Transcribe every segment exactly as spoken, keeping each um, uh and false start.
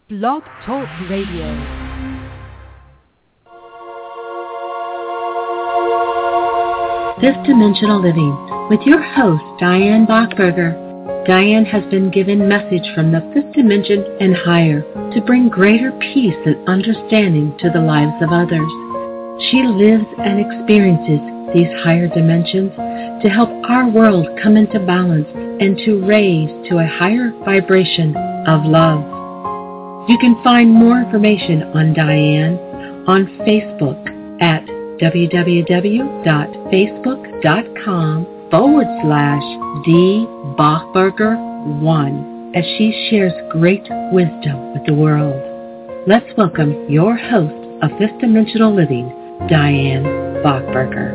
Blog Talk Radio. Fifth Dimensional Living with your host, Diane Bachberger. Diane has been given message from the fifth dimension and higher to bring greater peace and understanding to the lives of others. She lives and experiences these higher dimensions to help our world come into balance and to raise to a higher vibration of love. You can find more information on Diane on Facebook at www.facebook.com forward slash D Bachberger one as she shares great wisdom with the world. Let's welcome your host of Fifth Dimensional Living, Diane Bachberger.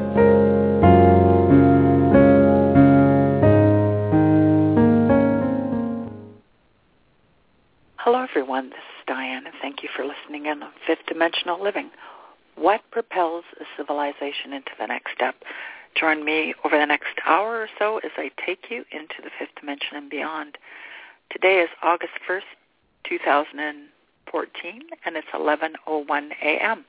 Hello everyone, this is Diane and thank you for listening in on Fifth Dimensional Living. What propels a civilization into the next step? Join me over the next hour or so as I take you into the fifth dimension and beyond. Today is August first, two thousand fourteen, and it's eleven oh one a.m.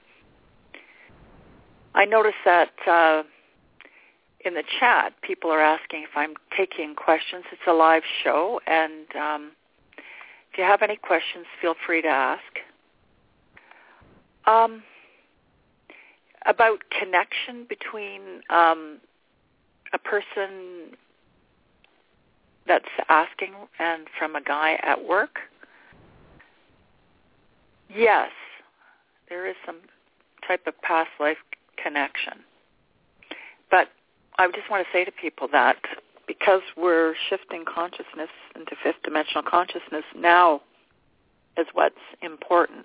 I noticed that uh, in the chat, people are asking if I'm taking questions. It's a live show, and um, if you have any questions, feel free to ask. Um, about connection between um, a person that's asking and from a guy at work. Yes, there is some type of past life connection. But I just want to say to people that because we're shifting consciousness into fifth dimensional consciousness now is what's important.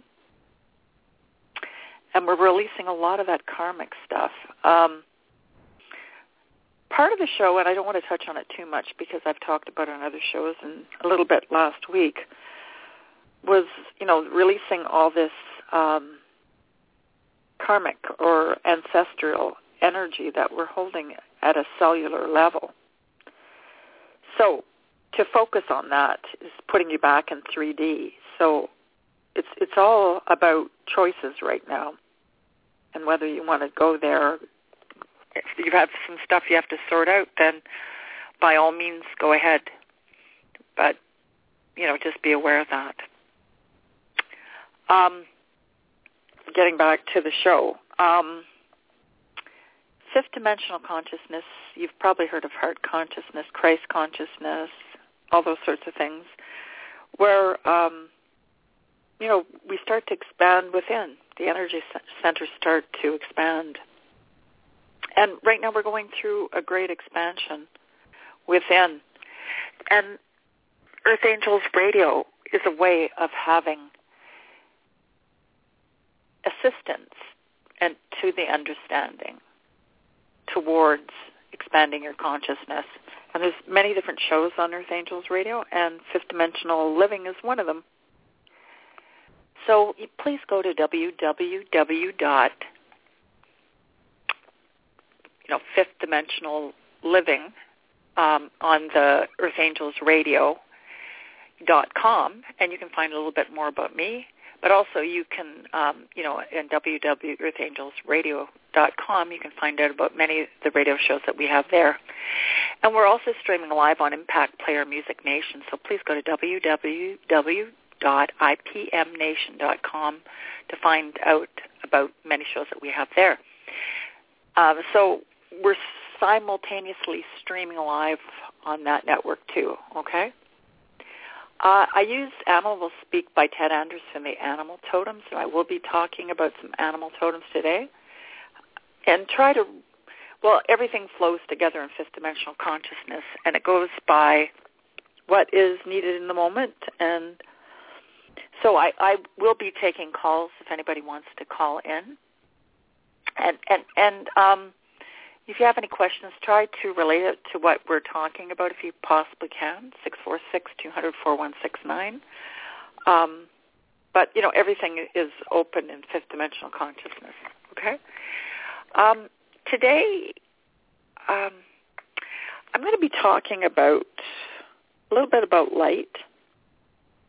And we're releasing a lot of that karmic stuff. Um, part of the show, and I don't want to touch on it too much because I've talked about it on other shows and a little bit last week, was, you know, releasing all this um, karmic or ancestral energy that we're holding at a cellular level. So to focus on that is putting you back in three D. So it's it's all about choices right now. And whether you want to go there, if you have some stuff you have to sort out, then by all means go ahead. But, you know, just be aware of that. Um, getting back to the show. Um, fifth dimensional consciousness, you've probably heard of heart consciousness, Christ consciousness, all those sorts of things, where, um, you know, we start to expand within. The energy centers start to expand. And right now we're going through a great expansion within. And Earth Angels Radio is a way of having assistance and to the understanding towards expanding your consciousness. And there's many different shows on Earth Angels Radio, and Fifth Dimensional Living is one of them. So please go to www. You know, Fifth Dimensional Living um, on the Earth Angels Radio dot com, and you can find a little bit more about me. But also you can, um, you know, in w w w dot earth angels radio dot com, you can find out about many of the radio shows that we have there. And we're also streaming live on Impact Player Music Nation, so please go to w w w dot i p m nation dot com to find out about many shows that we have there. Um, so we're simultaneously streaming live on that network too, okay? Uh, I use Animal Will Speak by Ted Anderson, the animal totems, and I will be talking about some animal totems today. And try to, well, everything flows together in fifth dimensional consciousness, and it goes by what is needed in the moment. And so I, I will be taking calls if anybody wants to call in. And, and, and um, if you have any questions, try to relate it to what we're talking about if you possibly can, six four six, two zero zero, four one six nine. Um, but, you know, everything is open in fifth dimensional consciousness, okay? Um, today, um, I'm going to be talking about a little bit about light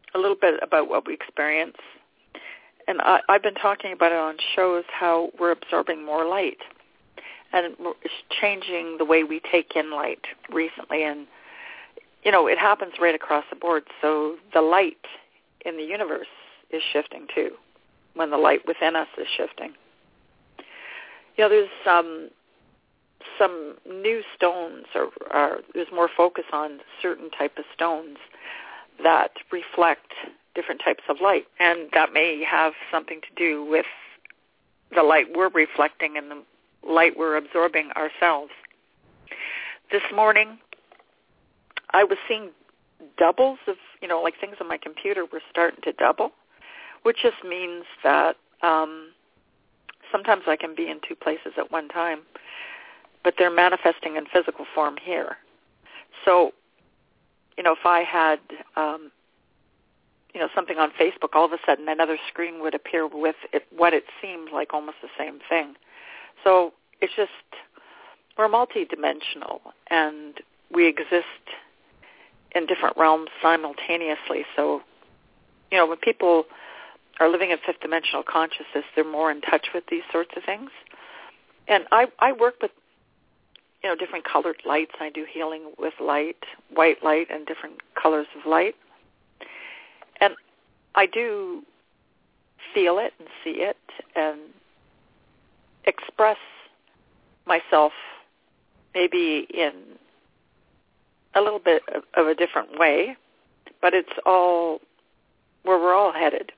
a little bit about what we experience. And I, I've been talking about it on shows, how we're absorbing more light. And it's changing the way we take in light recently. And, you know, it happens right across the board. So the light in the universe is shifting too, when the light within us is shifting. You know, there's um, some new stones, or, or there's more focus on certain type of stones that reflect different types of light. And that may have something to do with the light we're reflecting and the light we're absorbing ourselves. This morning, I was seeing doubles of, you know, like things on my computer were starting to double, which just means that um, sometimes I can be in two places at one time, but they're manifesting in physical form here. So, you know, if I had, um, you know, something on Facebook, all of a sudden another screen would appear with it, what it seemed like almost the same thing. So it's just, we're multidimensional, and we exist in different realms simultaneously. So, you know, when people are living in fifth dimensional consciousness, they're more in touch with these sorts of things. And I, I work with, you know, different colored lights. I do healing with light, white light, and different colors of light. And I do feel it and see it and express myself maybe in a little bit of, of a different way, but it's all where we're all headed.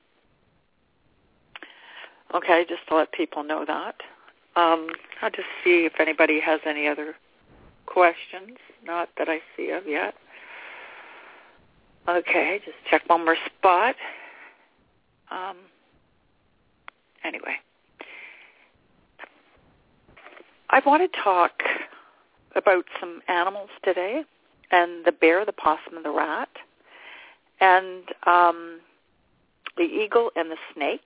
Okay, just to let people know that. Um, I'll just see if anybody has any other questions, not that I see of yet. Okay, just check one more spot. Um, anyway. I want to talk about some animals today, and the bear, the possum, and the rat, and um, the eagle and the snake.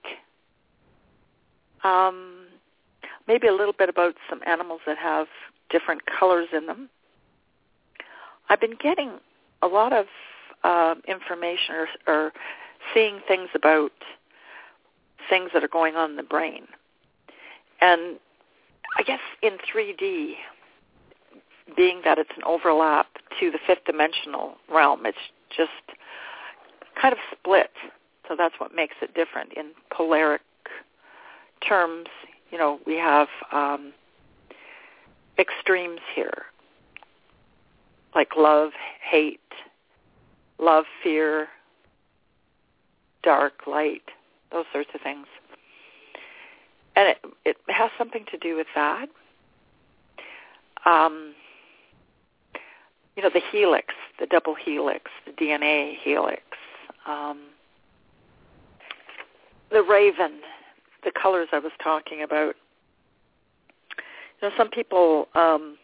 Um, maybe a little bit about some animals that have different colors in them. I've been getting a lot of uh, information or, or seeing things about things that are going on in the brain. And I guess in three D, being that it's an overlap to the fifth dimensional realm, it's just kind of split. So that's what makes it different. In polaric terms, you know, we have um, extremes here, like love, hate, love, fear, dark, light, those sorts of things. And it, it has something to do with that. Um, you know, the helix, the double helix, the D N A helix, um, the raven, the colors I was talking about. You know, some people, um,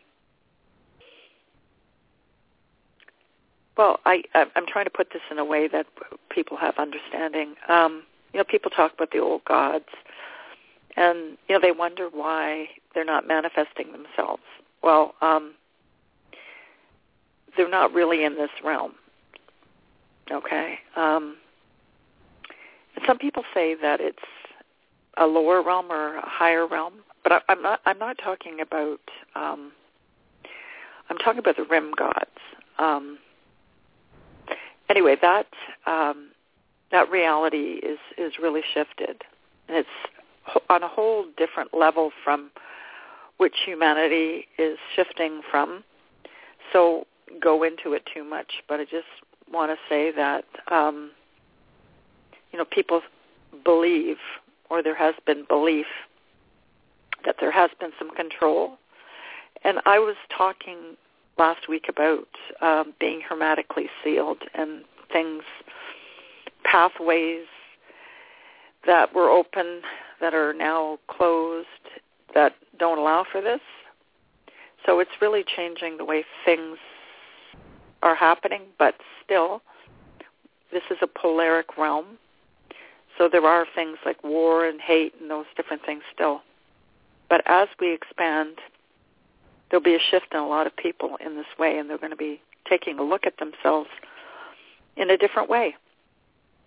well, I, I'm trying to put this in a way that people have understanding. Um, you know, people talk about the old gods, and, you know, they wonder why they're not manifesting themselves. Well, um, they're not really in this realm, okay? Um, and some people say that it's a lower realm or a higher realm, but I, I'm not. I'm not talking about. Um, I'm talking about the rim gods. Um, anyway, that um, that reality is is really shifted, and it's on a whole different level from which humanity is shifting from. So go into it too much, but I just want to say that um, you know, people believe, or there has been belief, that there has been some control. And I was talking last week about um, being hermetically sealed and things, pathways that were open that are now closed that don't allow for this. So it's really changing the way things are happening, but still, this is a polaric realm. So there are things like war and hate and those different things still. But as we expand, there'll be a shift in a lot of people in this way, and they're going to be taking a look at themselves in a different way.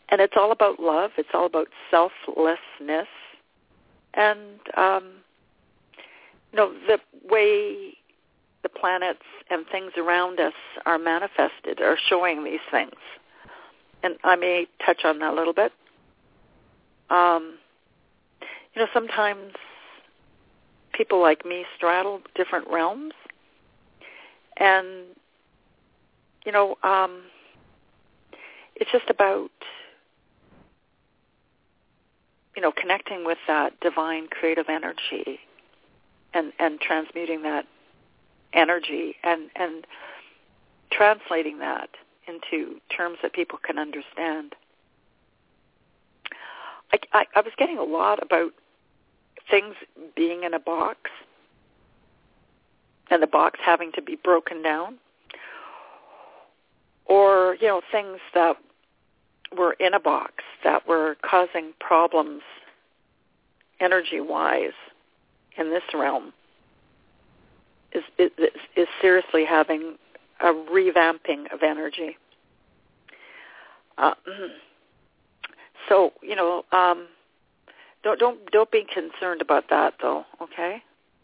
and it's all about love. It's all about selflessness. And, um, you know, the way the planets and things around us are manifested are showing these things. And I may touch on that a little bit. Um, you know, sometimes people like me straddle different realms. And, you know, um, it's just about, you know, connecting with that divine creative energy and, and transmuting that energy and, and translating that into terms that people can understand. I, I, I was getting a lot about things being in a box and the box having to be broken down, or, you know, things that were in a box that were causing problems energy-wise in this realm is, is, is seriously having a revamping of energy. Uh, so, you know, um, don't don't don't be concerned about that, though. Okay.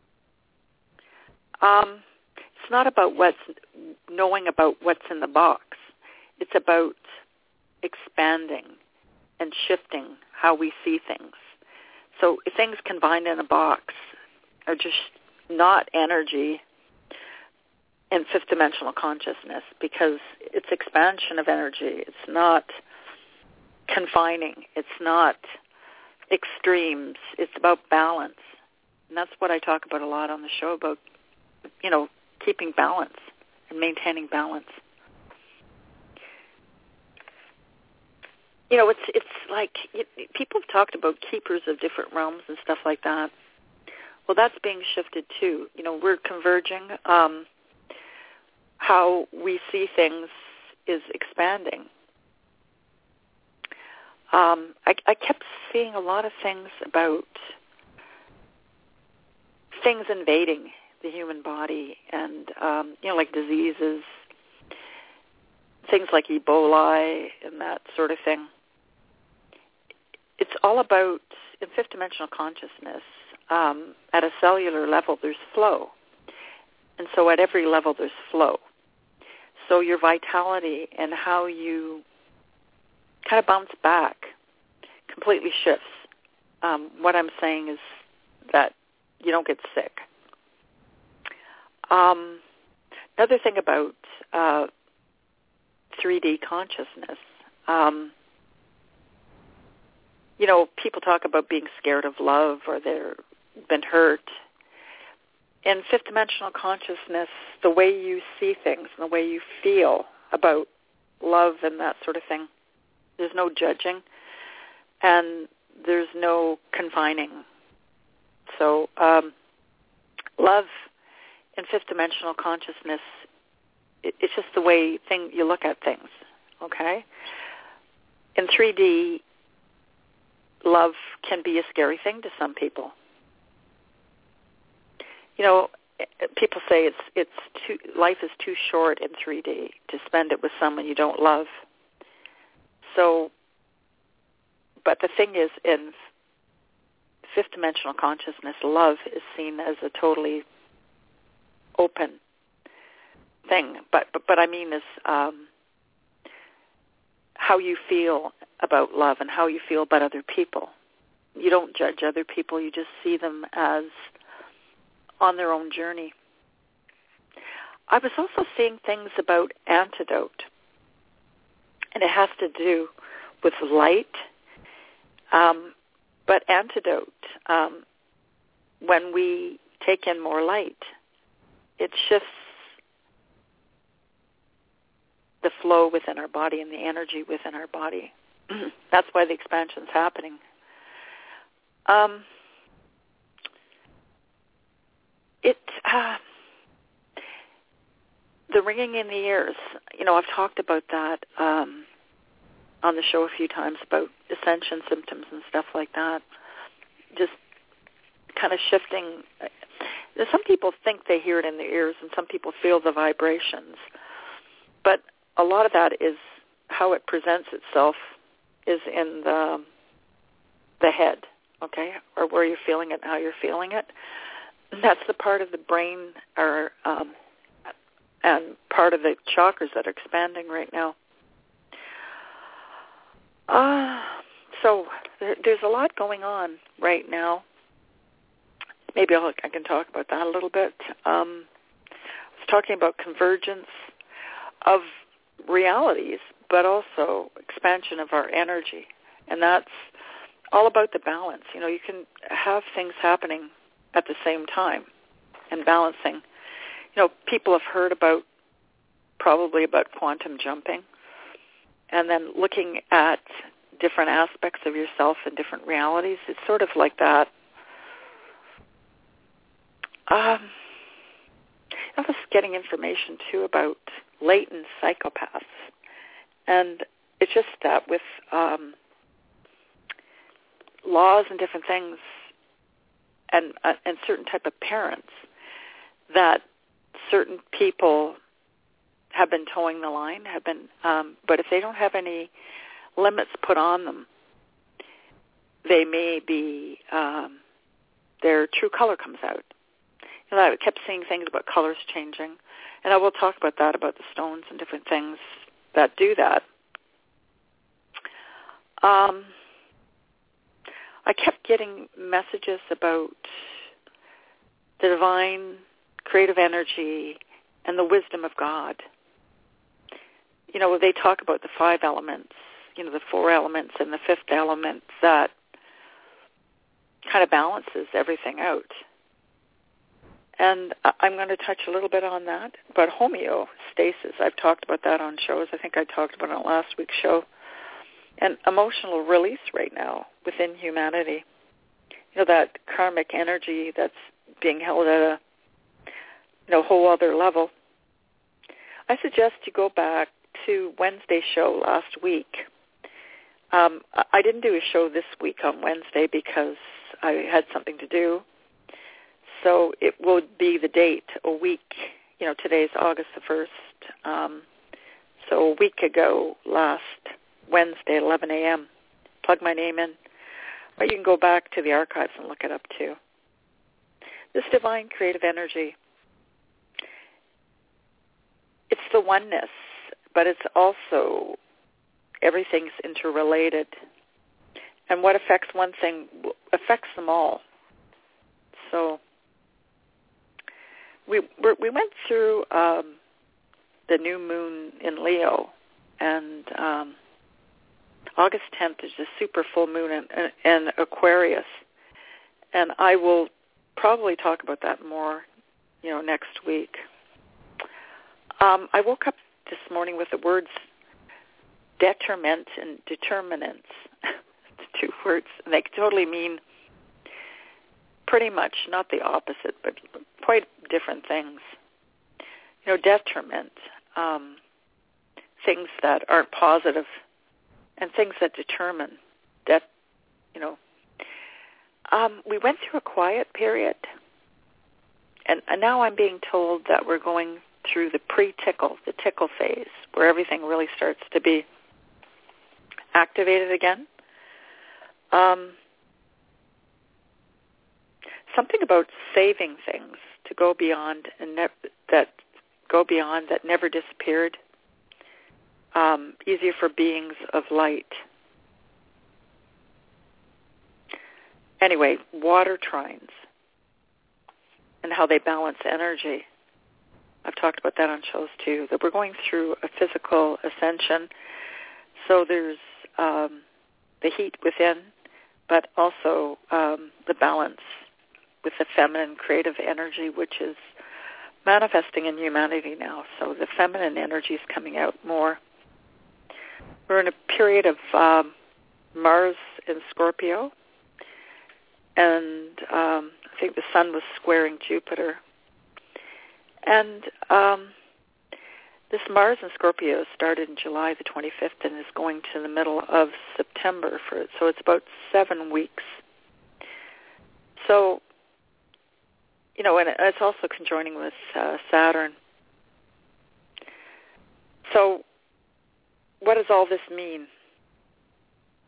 Um, it's not about what's knowing about what's in the box. It's about expanding and shifting how we see things. So things confined in a box are just not energy in fifth dimensional consciousness, because it's expansion of energy. It's not confining. It's not extremes. It's about balance. And that's what I talk about a lot on the show, about, you know, keeping balance and maintaining balance. You know, it's it's like it, people have talked about keepers of different realms and stuff like that. Well, that's being shifted too. You know, we're converging. Um, how we see things is expanding. Um, I, I kept seeing a lot of things about things invading the human body, and um, you know, like diseases, things like Ebola and that sort of thing. It's all about, in fifth dimensional consciousness, um, at a cellular level, there's flow. And so at every level, there's flow. So your vitality and how you kind of bounce back completely shifts. Um, what I'm saying is that you don't get sick. Um, another thing about uh, three D consciousness, um, you know, people talk about being scared of love or they've been hurt. In fifth dimensional consciousness, the way you see things and the way you feel about love and that sort of thing, there's no judging and there's no confining. So um, love in fifth dimensional consciousness, it, it's just the way thing you look at things, okay? In three D, love can be a scary thing to some people. You know, people say it's it's too, life is too short in three D to spend it with someone you don't love. So, but the thing is, in fifth dimensional consciousness, love is seen as a totally open thing. But but, but I mean this, um, how you feel about love and how you feel about other people. You don't judge other people. You just see them as on their own journey. I was also seeing things about antidote, and it has to do with light. Um, but antidote, um, when we take in more light, it shifts the flow within our body and the energy within our body. That's why the expansion's happening. Um, it uh, the ringing in the ears. You know, I've talked about that um, on the show a few times, about ascension symptoms and stuff like that. Just kind of shifting. Some people think they hear it in their ears, and some people feel the vibrations. But a lot of that is how it presents itself is in the the head, okay, or where you're feeling it, how you're feeling it. That's the part of the brain or um, and part of the chakras that are expanding right now. Uh, so there, there's a lot going on right now. Maybe I'll, I can talk about that a little bit. Um, I was talking about convergence of realities, but also expansion of our energy. And that's all about the balance. You know, you can have things happening at the same time and balancing. You know, people have heard about, probably about quantum jumping, and then looking at different aspects of yourself in different realities. It's sort of like that. Um, I was getting information, too, about latent psychopaths. And it's just that with um, laws and different things and, uh, and certain type of parents, that certain people have been towing the line, have been, um, but if they don't have any limits put on them, they may be, um, their true color comes out. You know, I kept seeing things about colors changing, and I will talk about that, about the stones and different things that do that. Um, I kept getting messages about the divine creative energy and the wisdom of God. You know, they talk about the five elements, you know, the four elements and the fifth element that kind of balances everything out. And I'm going to touch a little bit on that. But homeostasis, I've talked about that on shows. I think I talked about it on last week's show. And emotional release right now within humanity. You know, that karmic energy that's being held at a you know, whole other level. I suggest you go back to Wednesday's show last week. Um, I didn't do a show this week on Wednesday because I had something to do. So it will be the date, a week, you know, today's August the first. Um, so a week ago, last Wednesday at eleven a.m., plug my name in. Or you can go back to the archives and look it up too. This divine creative energy, it's the oneness, but it's also everything's interrelated. And what affects one thing affects them all. So we we're, we went through um, the new moon in Leo, and um, August tenth is a super full moon in, in Aquarius, and I will probably talk about that more, you know, next week. Um, I woke up this morning with the words detriment and determinants, two words, and they totally mean pretty much not the opposite, but quite different things. You know, detriment, um, things that aren't positive, and things that determine that, you know. Um, we went through a quiet period, and, and now I'm being told that we're going through the pre-tickle, the tickle phase, where everything really starts to be activated again. Um, something about saving things to go beyond and ne- that go beyond that never disappeared. Um, easier for beings of light. Anyway, water trines and how they balance energy. I've talked about that on shows too, that we're going through a physical ascension. So there's um, the heat within, but also um, the balance with the feminine creative energy, which is manifesting in humanity now. So the feminine energy is coming out more. We're in a period of um, Mars in Scorpio, and um, I think the sun was squaring Jupiter. And um, this Mars in Scorpio started in July the twenty-fifth and is going to the middle of September, for it. So it's about seven weeks. So, you know, and it's also conjoining with uh, Saturn. So what does all this mean?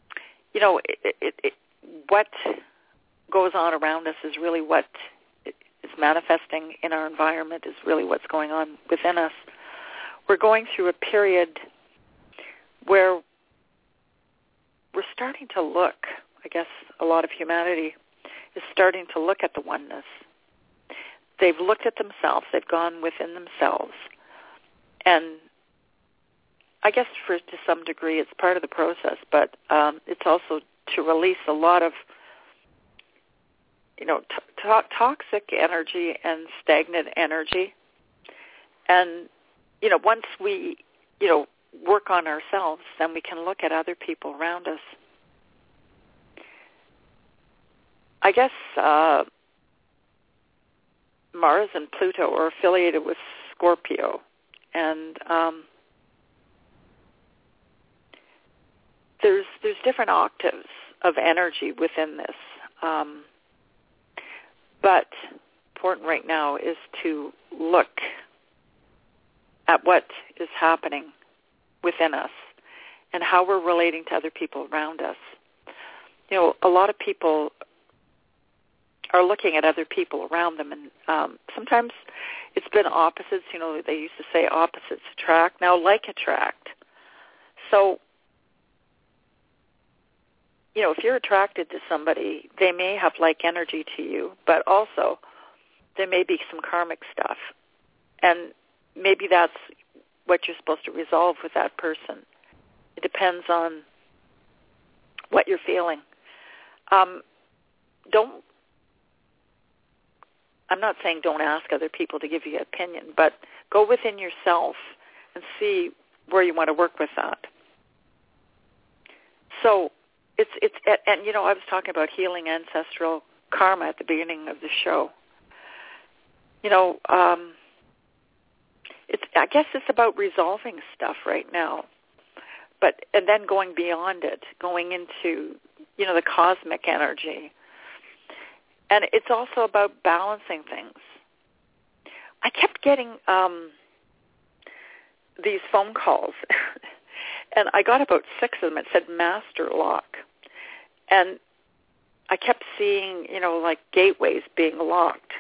you know, it, it, it, what goes on around us is really what is manifesting in our environment, is really what's going on within us. We're going through a period where we're starting to look, I guess a lot of humanity is starting to look at the oneness. They've looked at themselves. They've gone within themselves. And I guess for to some degree it's part of the process, but um, it's also to release a lot of, you know, t- to- toxic energy and stagnant energy. And, you know, once we, you know, work on ourselves, then we can look at other people around us. I guess uh, Mars and Pluto are affiliated with Scorpio, and um, there's there's different octaves of energy within this. Um, but important right now is to look at what is happening within us and how we're relating to other people around us. You know, a lot of people are looking at other people around them, and um, sometimes it's been opposites. You know, they used to say opposites attract. Now, like attract. So, you know, if you're attracted to somebody, they may have like energy to you, but also there may be some karmic stuff. And maybe that's what you're supposed to resolve with that person. It depends on what you're feeling. Um, don't, I'm not saying don't ask other people to give you an opinion, but go within yourself and see where you want to work with that. So it's, it's, and you know, I was talking about healing ancestral karma at the beginning of the show. You know, um, it's, I guess it's about resolving stuff right now, but, and then going beyond it, going into, you know, the cosmic energy. And it's also about balancing things. I kept getting um, these phone calls, and I got about six of them. It said master lock. And I kept seeing, you know, like gateways being locked.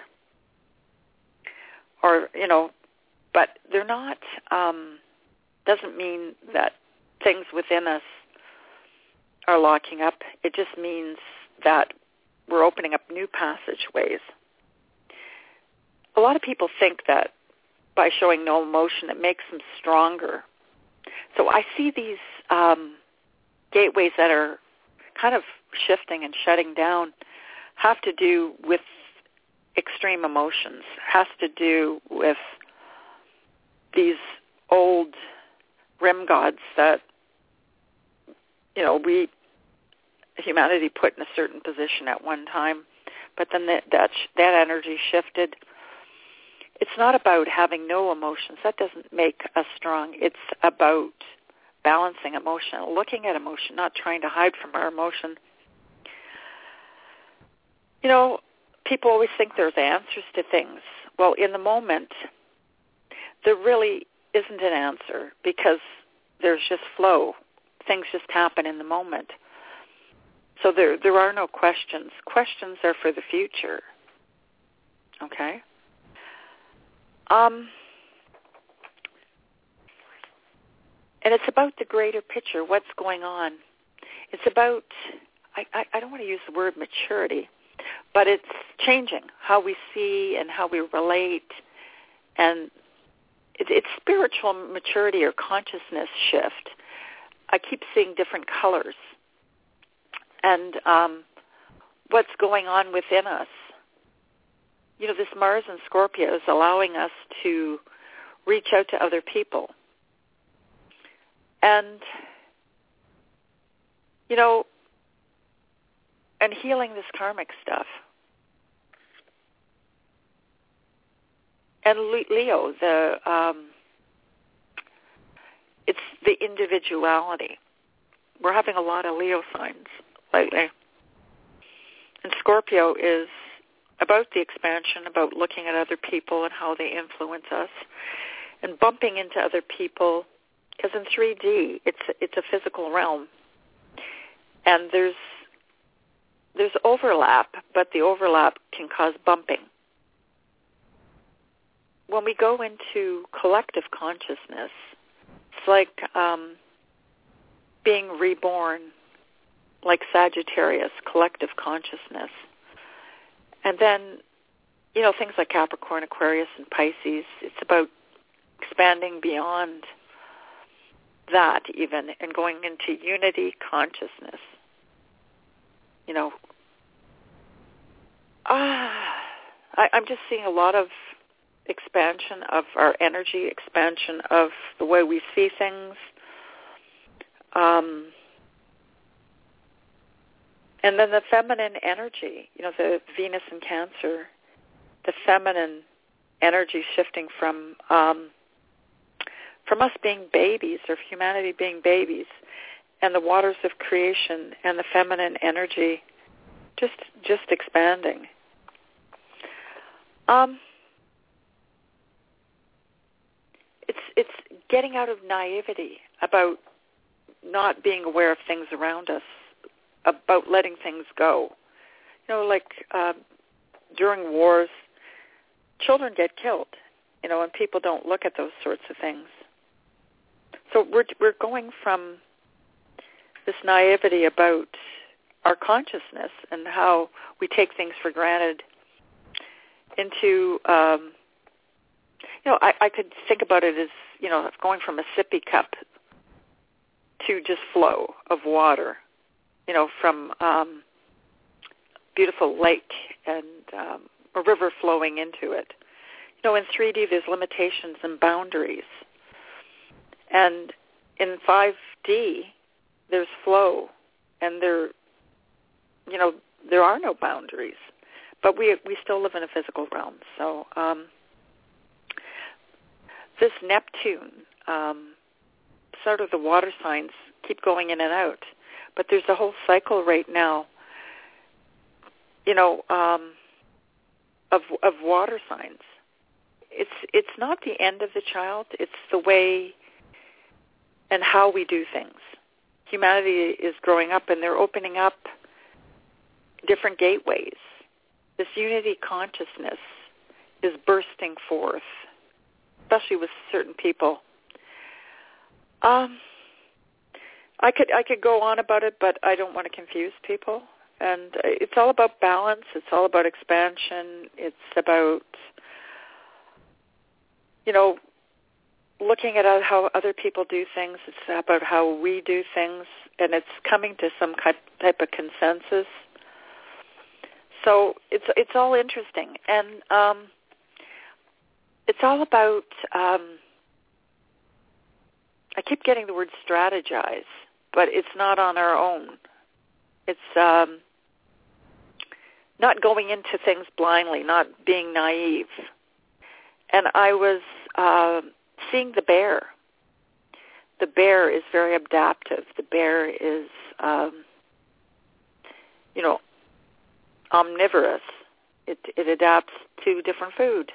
Or, you know, but they're not, um, doesn't mean that things within us are locking up. It just means that we're opening up new passageways. A lot of people think that by showing no emotion, it makes them stronger. So I see these um, gateways that are kind of shifting and shutting down have to do with extreme emotions, has to do with these old rim gods that, you know, we, humanity put in a certain position at one time, but then that, that, that energy shifted. It's not about having no emotions. That doesn't make us strong. It's about balancing emotion, looking at emotion, not trying to hide from our emotion. You know, people always think there's answers to things. Well, in the moment, there really isn't an answer because there's just flow. Things just happen in the moment. So there there are no questions. Questions are for the future. Okay? Um, and it's about the greater picture, what's going on. It's about, I, I, I don't want to use the word maturity, but it's changing how we see and how we relate. And it, it's spiritual maturity or consciousness shift. I keep seeing different colors. And um, what's going on within us. You know, this Mars and Scorpio is allowing us to reach out to other people. And, you know, and healing this karmic stuff. And Leo, the um, it's the individuality. We're having a lot of Leo signs lately. And Scorpio is about the expansion, about looking at other people and how they influence us, and bumping into other people, because in three D, it's it's a physical realm. and there's there's overlap, but the overlap can cause bumping. When we go into collective consciousness, it's like um, being reborn, like Sagittarius, collective consciousness. And then, you know, things like Capricorn, Aquarius, and Pisces, it's about expanding beyond that even and going into unity consciousness. You know, uh, I, I'm just seeing a lot of expansion of our energy, expansion of the way we see things. Um, and then the feminine energy, you know, the Venus in Cancer, the feminine energy shifting from um, from us being babies, or humanity being babies, and the waters of creation and the feminine energy just just expanding. Um, it's it's getting out of naivety about not being aware of things around us, about letting things go. You know, like uh, during wars, children get killed, you know, and people don't look at those sorts of things. So we're we're going from this naivety about our consciousness and how we take things for granted into, um, you know, I, I could think about it as, you know, going from a sippy cup to just flow of water, you know, from um, beautiful lake and um, a river flowing into it. You know, in three D there's limitations and boundaries. And in five D, there's flow, and there, you know, there are no boundaries. But we we still live in a physical realm. So um, this Neptune, um, sort of the water signs keep going in and out. But there's a whole cycle right now, you know, um, of of water signs. It's it's not the end of the child. It's the way and how we do things. Humanity is growing up, and they're opening up different gateways. This unity consciousness is bursting forth, especially with certain people. Um, I could I could go on about it, but I don't want to confuse people. And it's all about balance. It's all about expansion. It's about, you know, looking at how other people do things. It's about how we do things, and it's coming to some type of consensus. So it's it's all interesting, and um, it's all about. Um, I keep getting the word strategize, but it's not on our own. It's um, not going into things blindly, not being naive. And I was uh, seeing the bear. The bear is very adaptive. The bear is, um, you know, omnivorous. It, it adapts to different food.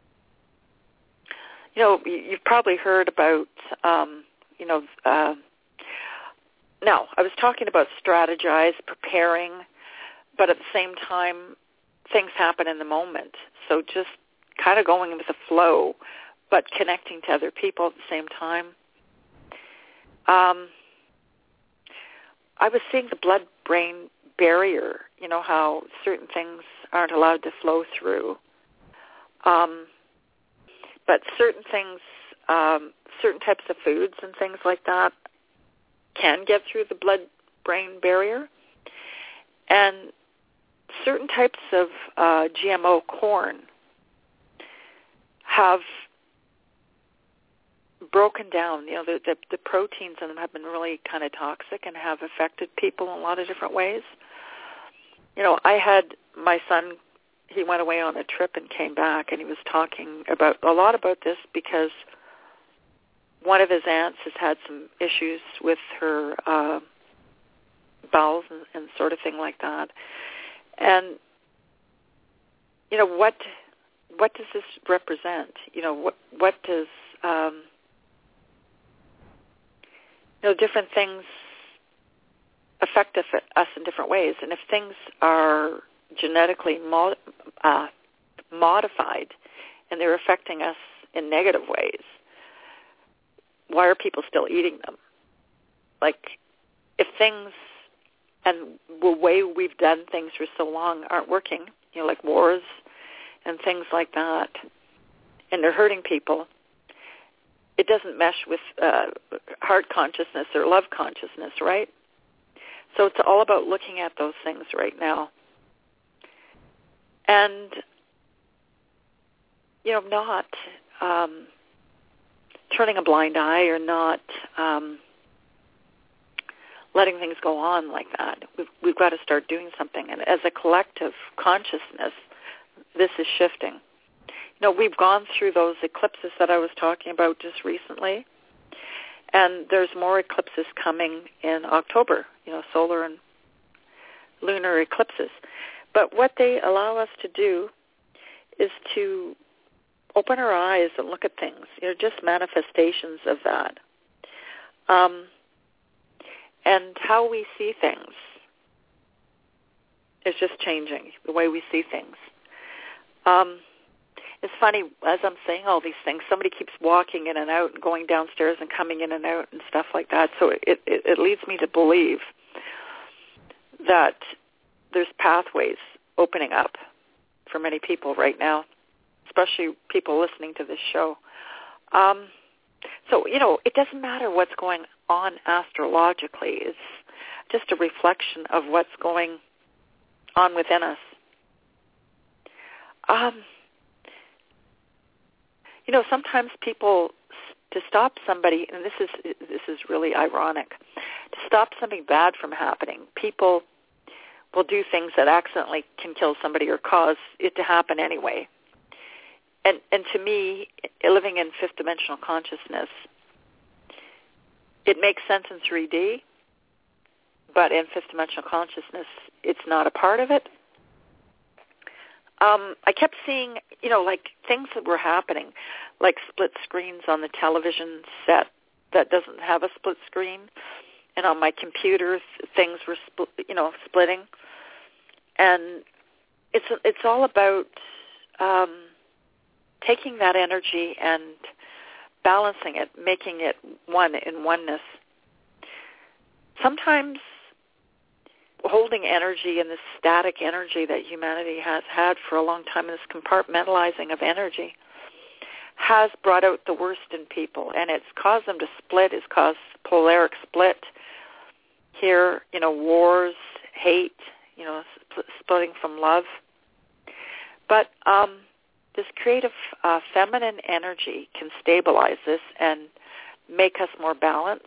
You know, you've probably heard about, um, you know, uh, no, I was talking about strategize, preparing, but at the same time, things happen in the moment. So just kind of going with the flow, but connecting to other people at the same time. Um, I was seeing the blood-brain barrier, you know, how certain things aren't allowed to flow through. Um, but certain things, um, certain types of foods and things like that can get through the blood-brain barrier. And certain types of uh, G M O corn have broken down. You know, the, the, the proteins in them have been really kind of toxic and have affected people in a lot of different ways. You know, I had my son, he went away on a trip and came back, and he was talking about a lot about this because one of his aunts has had some issues with her uh, bowels and, and sort of thing like that. And, you know, what what does this represent? You know, what what does, um, you know, different things affect us in different ways. And if things are genetically mo- uh, modified and they're affecting us in negative ways, why are people still eating them? Like, if things and the way we've done things for so long aren't working, you know, like wars and things like that, and they're hurting people, it doesn't mesh with uh, heart consciousness or love consciousness, right? So it's all about looking at those things right now. And, you know, not um, turning a blind eye or not um, letting things go on like that. We've, we've got to start doing something. And as a collective consciousness, this is shifting. You know, we've gone through those eclipses that I was talking about just recently, and there's more eclipses coming in October, you know, solar and lunar eclipses. But what they allow us to do is to open our eyes and look at things. They're just manifestations of that. Um, and how we see things is just changing, the way we see things. Um, it's funny, as I'm saying all these things, somebody keeps walking in and out and going downstairs and coming in and out and stuff like that. So it, it, it leads me to believe that there's pathways opening up for many people right now, especially people listening to this show. Um, so, you know, it doesn't matter what's going on astrologically. It's just a reflection of what's going on within us. Um, you know, sometimes people, to stop somebody, and this is this is really ironic, to stop something bad from happening, people will do things that accidentally can kill somebody or cause it to happen anyway. And and to me, living in fifth dimensional consciousness, it makes sense in three D, but in fifth dimensional consciousness, it's not a part of it. Um, I kept seeing, you know, like things that were happening, like split screens on the television set that doesn't have a split screen, and on my computer things were, spl- you know, splitting. And it's it's all about um, taking that energy and balancing it, making it one in oneness. Sometimes holding energy and this static energy that humanity has had for a long time, this compartmentalizing of energy, has brought out the worst in people, and it's caused them to split. It's caused polaric split here, you know, wars, hate, you know, sp- splitting from love. But um, this creative uh, feminine energy can stabilize this and make us more balanced.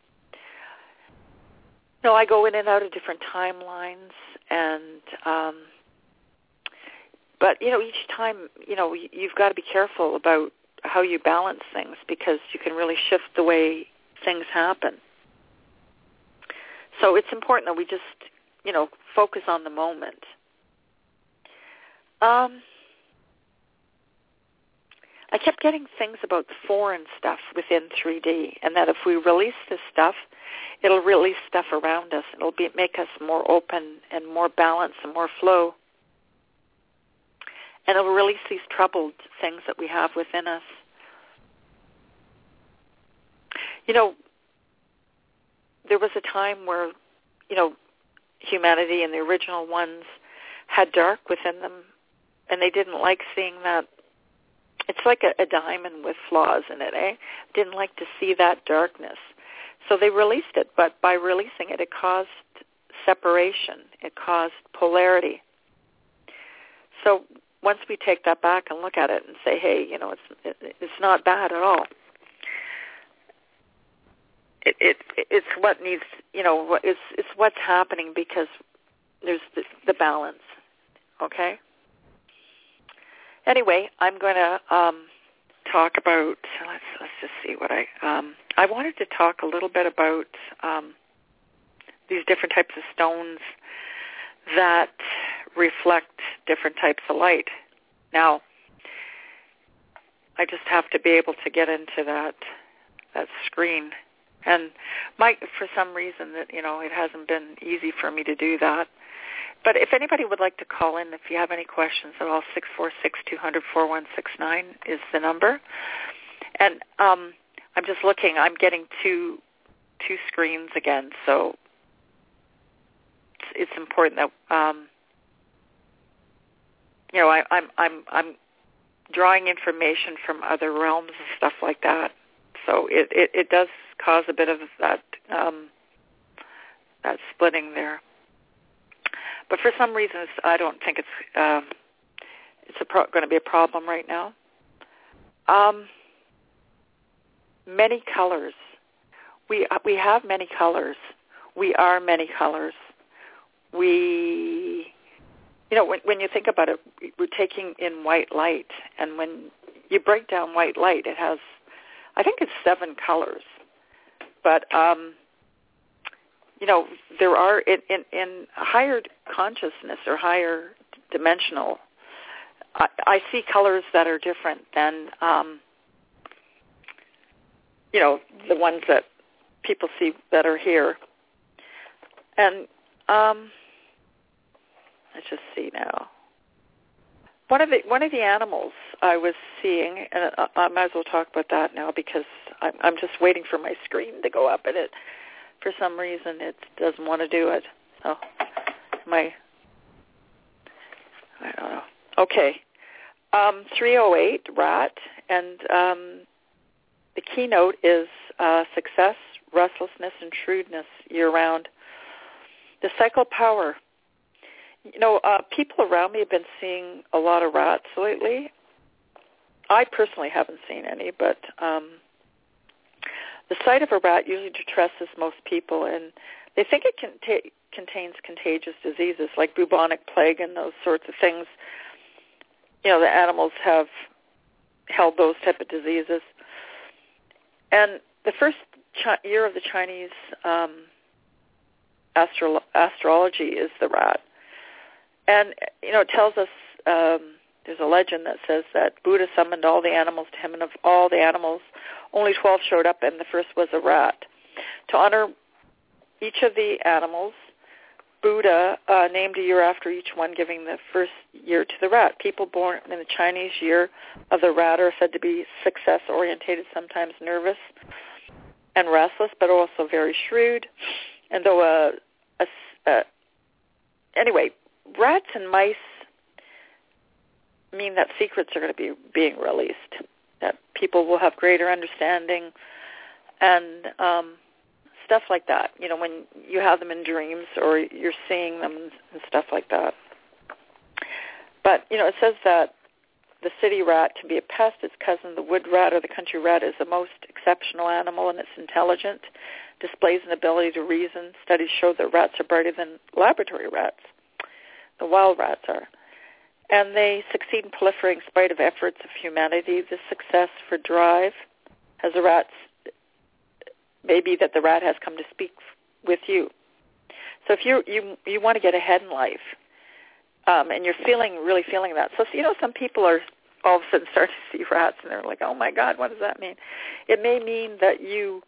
You know, I go in and out of different timelines, and um, but you know, each time, you know, you've got to be careful about how you balance things, because you can really shift the way things happen. So it's important that we just, you know, focus on the moment. Um, I kept getting things about the foreign stuff within three D, and that if we release this stuff, it'll release stuff around us. It'll be, make us more open and more balanced and more flow. And it'll release these troubled things that we have within us. You know, there was a time where, you know, humanity and the original ones had dark within them, and they didn't like seeing that. It's like a, a diamond with flaws in it, eh? Didn't like to see that darkness. So they released it, but by releasing it, it caused separation. It caused polarity. So once we take that back and look at it and say, hey, you know, it's it, it's not bad at all. It, it it's what needs, you know, it's it's what's happening because there's the, the balance. Okay. Anyway, I'm going to um, talk about. Let's let's just see what I. Um, I wanted to talk a little bit about um, these different types of stones that reflect different types of light. Now, I just have to be able to get into that that screen And my, for some reason, that you know, it hasn't been easy for me to do that. But if anybody would like to call in, if you have any questions at all, six four six, two hundred, four one six nine is the number. And um, I'm just looking. I'm getting two two screens again, so it's, it's important that um, you know I, I'm I'm I'm drawing information from other realms and stuff like that. So it, it, it does cause a bit of that um, that splitting there. But for some reasons, I don't think it's um, it's a pro- going to be a problem right now. Um, many colors. We we have many colors. We are many colors. We, you know, when when you think about it, we're taking in white light, and when you break down white light, it has, I think it's seven colors. But um, you know, there are in, in, in higher consciousness or higher dimensional, I, I see colors that are different than, um, you know, the ones that people see that are here. And um, let's just see now. One of the one of the animals I was seeing, and I, I might as well talk about that now because I'm, I'm just waiting for my screen to go up, and it, for some reason, it doesn't want to do it. So my, I don't know. Okay, um, three oh eight rat, and um, the keynote is uh, success, restlessness, and shrewdness year-round. The cycle power. You know, uh, people around me have been seeing a lot of rats lately. I personally haven't seen any, but um, the sight of a rat usually distresses most people, and they think it conta- contains contagious diseases like bubonic plague and those sorts of things. You know, the animals have held those type of diseases. And the first chi- year of the Chinese um, astro- astrology is the rat. And, you know, it tells us, um, there's a legend that says that Buddha summoned all the animals to him, and of all the animals, only twelve showed up, and the first was a rat. To honor each of the animals, Buddha uh, named a year after each one, giving the first year to the rat. People born in the Chinese year of the rat are said to be success-orientated, sometimes nervous and restless, but also very shrewd. And though a, a, a anyway, rats and mice mean that secrets are going to be being released, that people will have greater understanding and um, stuff like that. You know, when you have them in dreams or you're seeing them and stuff like that. But, you know, it says that the city rat can be a pest. Its cousin, the wood rat or the country rat, is the most exceptional animal, and it's intelligent, displays an ability to reason. Studies show that rats are brighter than laboratory rats. The wild rats are. And they succeed in proliferating in spite of efforts of humanity. This success for drive has the rats, maybe that the rat has come to speak with you. So if you you you want to get ahead in life, um, and you're feeling really feeling that. So, you know, some people are all of a sudden starting to see rats, and they're like, oh, my God, what does that mean? It may mean that you,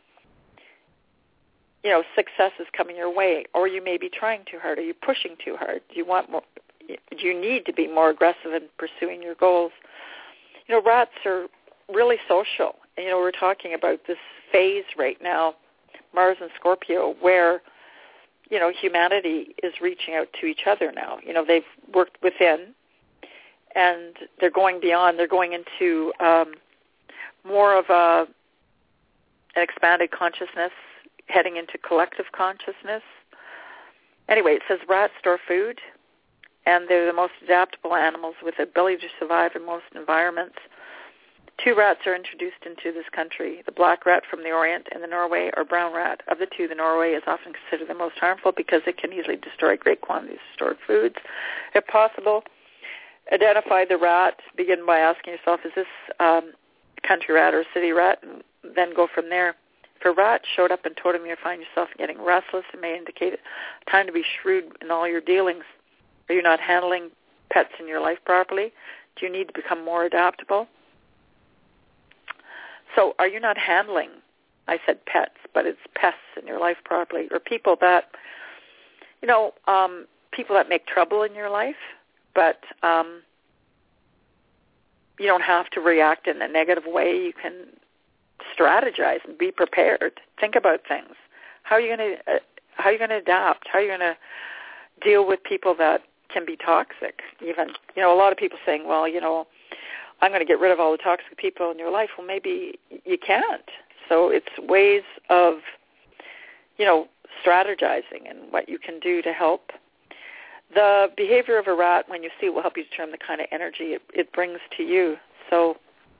you know, success is coming your way, or you may be trying too hard, or you're pushing too hard. Do you want more? Do you need to be more aggressive in pursuing your goals? You know, rats are really social. And, you know, we're talking about this phase right now, Mars and Scorpio, where, you know, humanity is reaching out to each other now. You know, they've worked within, and they're going beyond. They're going into um, more of a, an expanded consciousness, heading into collective consciousness. Anyway, it says rats store food, and they're the most adaptable animals with the ability to survive in most environments. Two rats are introduced into this country, the black rat from the Orient and the Norway or brown rat. Of the two, the Norway is often considered the most harmful because it can easily destroy great quantities of stored foods. If possible, identify the rat. Begin by asking yourself, is this um, country rat or city rat? And then go from there. If a rat showed up in totem, you find yourself getting restless. It may indicate time to be shrewd in all your dealings. Are you not handling pets in your life properly? Do you need to become more adaptable? So are you not handling I said pets, but it's pests in your life probably, or people that, you know, um, people that make trouble in your life, but um, you don't have to react in a negative way. You can strategize and be prepared. Think about things. How are you going to uh, how are you going to adapt? How are you going to deal with people that can be toxic? Even, you know, a lot of people saying, well, you know, I'm going to get rid of all the toxic people in your life. Well, maybe you can't. So it's ways of, you know, strategizing and what you can do to help. The behavior of a rat, when you see it, will help you determine the kind of energy it, it brings to you. So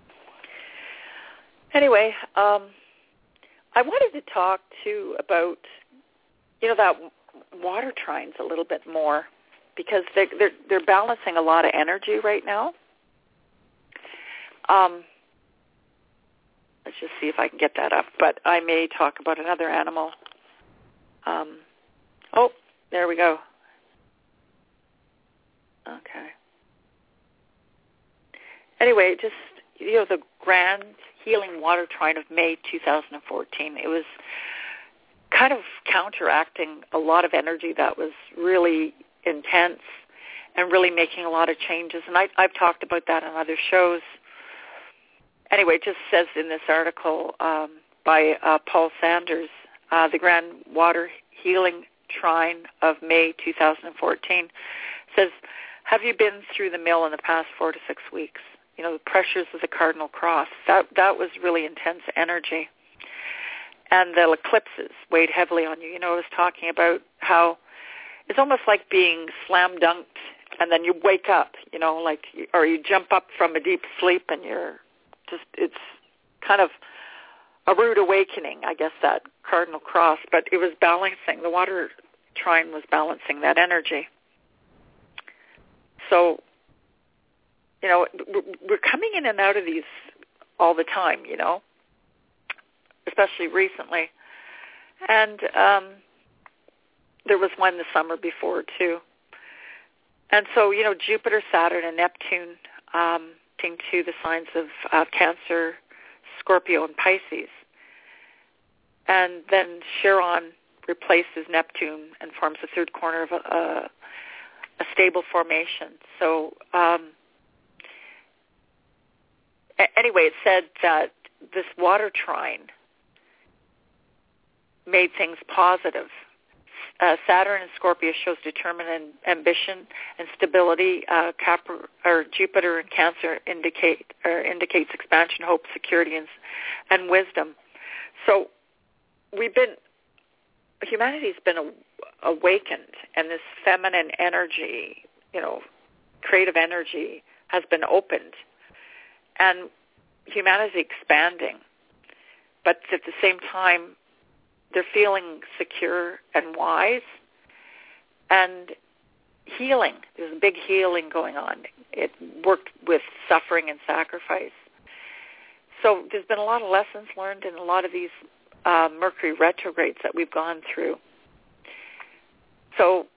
anyway, um, I wanted to talk, too, about, you know, that water trines a little bit more, because they're, they're, they're balancing a lot of energy right now. Um, let's just see if I can get that up. But I may talk about another animal. Um, oh, there we go. Okay. Anyway, just, you know, the Grand Healing Water Trine of May two thousand fourteen, it was kind of counteracting a lot of energy that was really intense and really making a lot of changes. And I, I've talked about that on other shows. Anyway, it just says in this article um, by uh, Paul Sanders, uh, the Grand Water Healing Trine of May two thousand fourteen, says, have you been through the mill in the past four to six weeks? You know, the pressures of the Cardinal Cross. That, that was really intense energy. And the eclipses weighed heavily on you. You know, I was talking about how it's almost like being slam dunked and then you wake up, you know, like, or you jump up from a deep sleep and you're just, it's kind of a rude awakening, I guess, that Cardinal Cross. But it was balancing, the water trine was balancing that energy. So, you know, we're coming in and out of these all the time, you know, especially recently. And um, there was one the summer before, too. And so, you know, Jupiter, Saturn, and Neptune um, came to the signs of uh, Cancer, Scorpio, and Pisces. And then Chiron replaces Neptune and forms the third corner of a, a, a stable formation. So, um, a- anyway, it said that this water trine made things positive. Uh, Saturn in Scorpio shows determined ambition and stability. Uh, Cap- or Jupiter in Cancer indicate or indicates expansion, hope, security, and, and wisdom. So we've been, humanity's been a, awakened, and this feminine energy, you know, creative energy has been opened, and humanity is expanding. But at the same time, they're feeling secure and wise, and healing. There's a big healing going on. It worked with suffering and sacrifice. So there's been a lot of lessons learned in a lot of these uh, Mercury retrogrades that we've gone through. So,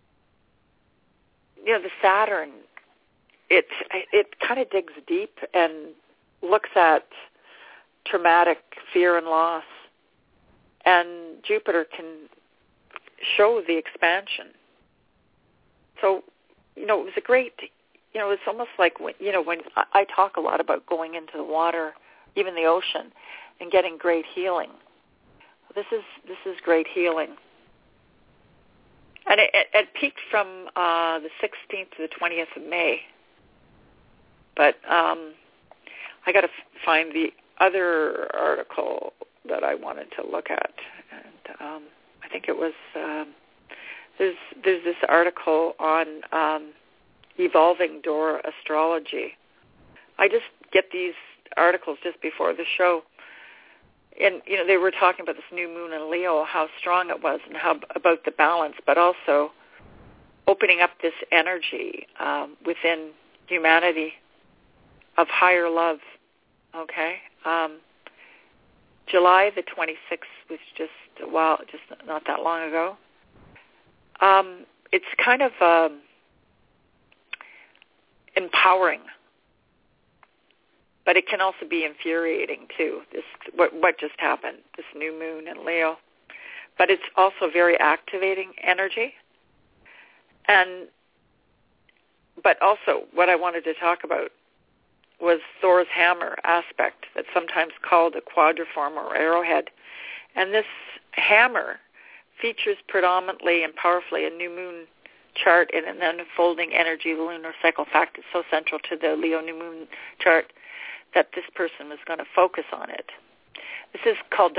you know, the Saturn, it it kind of digs deep and looks at traumatic fear and loss. And Jupiter can show the expansion. So, you know, it was a great, you know, it's almost like, when, you know, when I talk a lot about going into the water, even the ocean, and getting great healing. This is this is great healing. And it, it, it peaked from uh, the sixteenth to the twentieth of May. But um, I got to f- find the other article that I wanted to look at, and um, I think it was um, there's there's this article on um, evolving door astrology. I just get these articles just before the show, and you know they were talking about this new moon in Leo, how strong it was, and how about the balance, but also opening up this energy um, within humanity of higher love. Okay. Um, July the twenty-sixth was just a while, just not that long ago. Um, it's kind of um, empowering. but it can also be infuriating too. This what what just happened, this new moon in Leo. But it's also very activating energy. And but also what I wanted to talk about was Thor's hammer aspect, that's sometimes called a quadriform or arrowhead. And this hammer features predominantly and powerfully a new moon chart in an unfolding energy lunar cycle. In fact, it's so central to the Leo new moon chart that this person is going to focus on it. This is called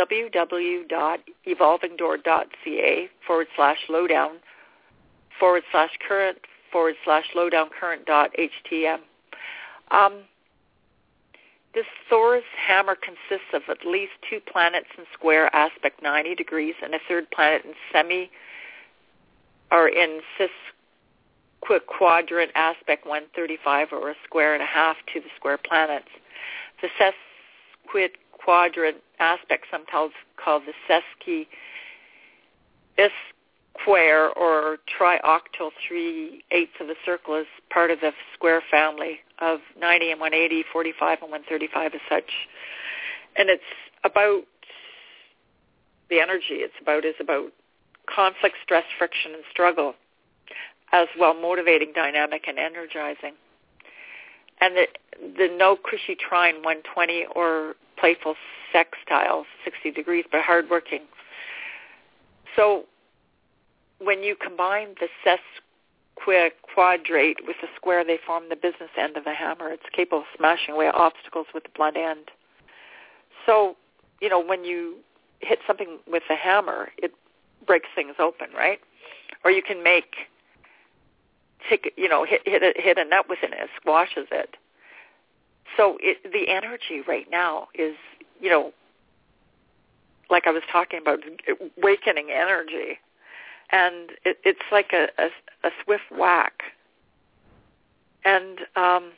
www.evolvingdoor.ca forward slash lowdown forward slash current forward slash lowdown current dot htm. Um, this Thor's hammer consists of at least two planets in square aspect ninety degrees and a third planet in semi or in sesquiquadrant aspect one thirty-five, or a square and a half to the square planets. The sesquiquadrant aspect, sometimes called the sesqui square or trioctal three-eighths of a circle, is part of the square family of ninety and one eighty, forty-five and one thirty-five as such. And it's about the energy it's about is about conflict, stress, friction, and struggle, as well motivating, dynamic, and energizing. And the, the no cushy trine one twenty or playful sextile, sixty degrees, but hardworking. So when you combine the sesquiquadrate with the square, they form the business end of the hammer. It's capable of smashing away obstacles with the blunt end. So, you know, when you hit something with a hammer, it breaks things open, right? Or you can make, take, you know, hit hit a, hit a nut with it and it squashes it. So it, the energy right now is, you know, like I was talking about, awakening energy. And it, it's like a, a, a swift whack. And um,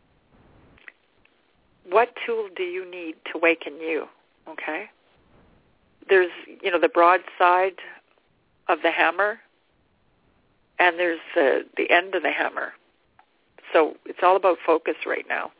what tool do you need to awaken you, okay? There's, you know, the broad side of the hammer, and there's the, the end of the hammer. So it's all about focus right now.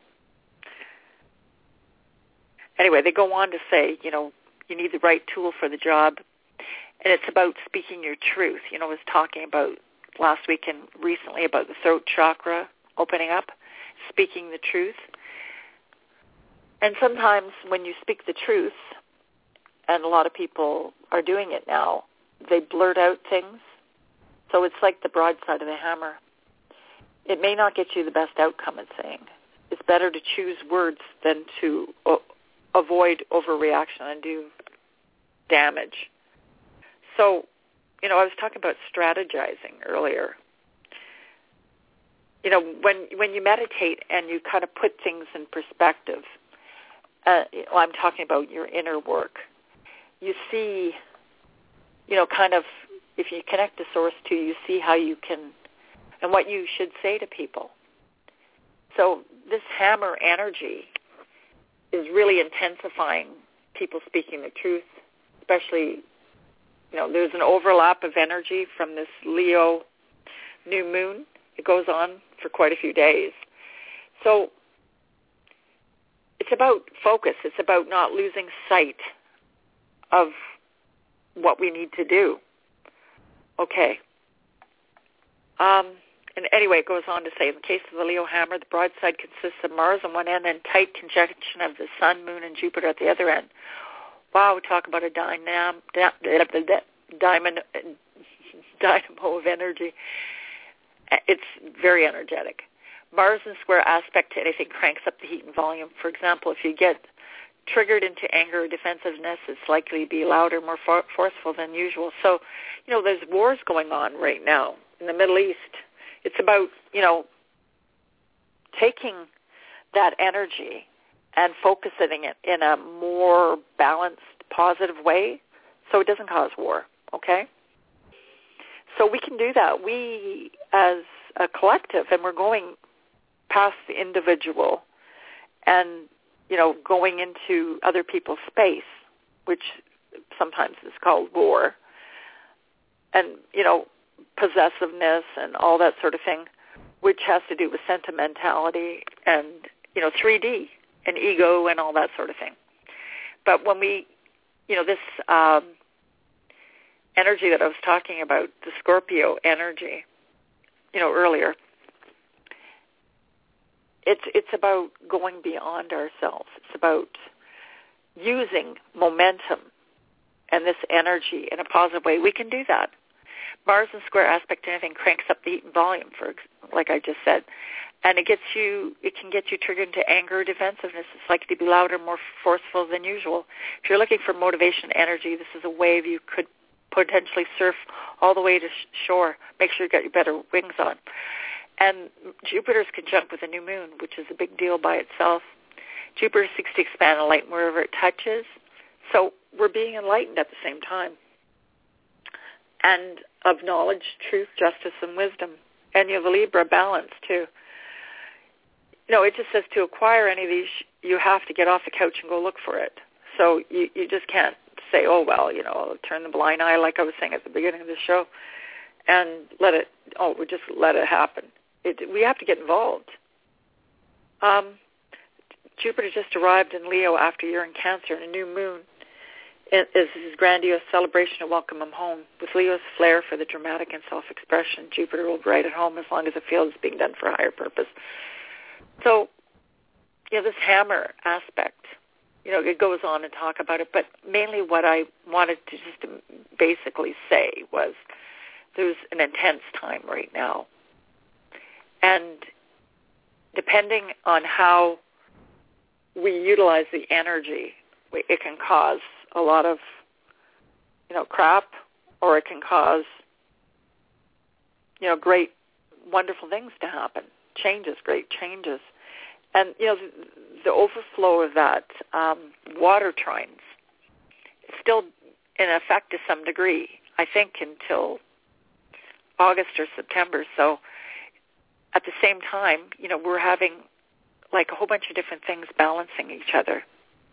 Anyway, they go on to say, you know, you need the right tool for the job, and it's about speaking your truth. You know, I was talking about last week and recently about the throat chakra opening up, speaking the truth. And sometimes when you speak the truth, and a lot of people are doing it now, they blurt out things. So it's like the broadside of the hammer. It may not get you the best outcome, it's saying. It's better to choose words than to o- avoid overreaction and do damage. So, you know, I was talking about strategizing earlier. You know, when when you meditate and you kind of put things in perspective, uh, well, I'm talking about your inner work, you see, you know, kind of, if you connect to Source too, you see how you can, and what you should say to people. So this hammer energy is really intensifying people speaking the truth, especially, you know, there's an overlap of energy from this Leo new moon. It goes on for quite a few days. So it's about focus. It's about not losing sight of what we need to do. Okay. Um, and anyway, it goes on to say, in the case of the Leo hammer, the broadside consists of Mars on one end and tight conjunction of the Sun, Moon, and Jupiter at the other end. Wow, talk about a dynam, diamond, dynamo of energy. It's very energetic. Mars in square aspect to anything cranks up the heat and volume. For example, if you get triggered into anger or defensiveness, it's likely to be louder, more for- forceful than usual. So, you know, there's wars going on right now in the Middle East. It's about, you know, taking that energy and focusing it in a more balanced, positive way so it doesn't cause war, okay? So we can do that. We, as a collective, and we're going past the individual and, you know, going into other people's space, which sometimes is called war, and, you know, possessiveness and all that sort of thing, which has to do with sentimentality and, you know, three D. and ego and all that sort of thing. But when we, you know, this um, energy that I was talking about, the Scorpio energy, you know, earlier, it's it's about going beyond ourselves. It's about using momentum and this energy in a positive way. We can do that. Mars in square aspect to anything cranks up the heat and volume, for like I just said, and it gets you. It can get you triggered into anger or defensiveness. It's likely to be louder, more forceful than usual. If you're looking for motivation, energy, this is a wave you could potentially surf all the way to shore. Make sure you got your better wings on. And Jupiter's conjunct with a new moon, which is a big deal by itself. Jupiter seeks to expand and lighten wherever it touches. So we're being enlightened at the same time. And of knowledge, truth, justice, and wisdom. And you have a Libra balance, too. You know, it just says to acquire any of these, you have to get off the couch and go look for it. So you, you just can't say, oh, well, you know, I'll turn the blind eye, like I was saying at the beginning of the show, and let it, oh, we just let it happen. It, we have to get involved. Um, Jupiter just arrived in Leo after a year in Cancer, and a new moon is his grandiose celebration to welcome him home. With Leo's flair for the dramatic and self-expression, Jupiter will be right at home as long as it feels it's being done for a higher purpose. So, you know, this hammer aspect, you know, it goes on and talk about it, but mainly what I wanted to just basically say was there's an intense time right now. And depending on how we utilize the energy, it can cause a lot of, you know, crap, or it can cause, you know, great, wonderful things to happen, changes, great changes. And, you know, the, the overflow of that um, water trines is still in effect to some degree, I think, until August or September. So at the same time, you know, we're having like a whole bunch of different things balancing each other.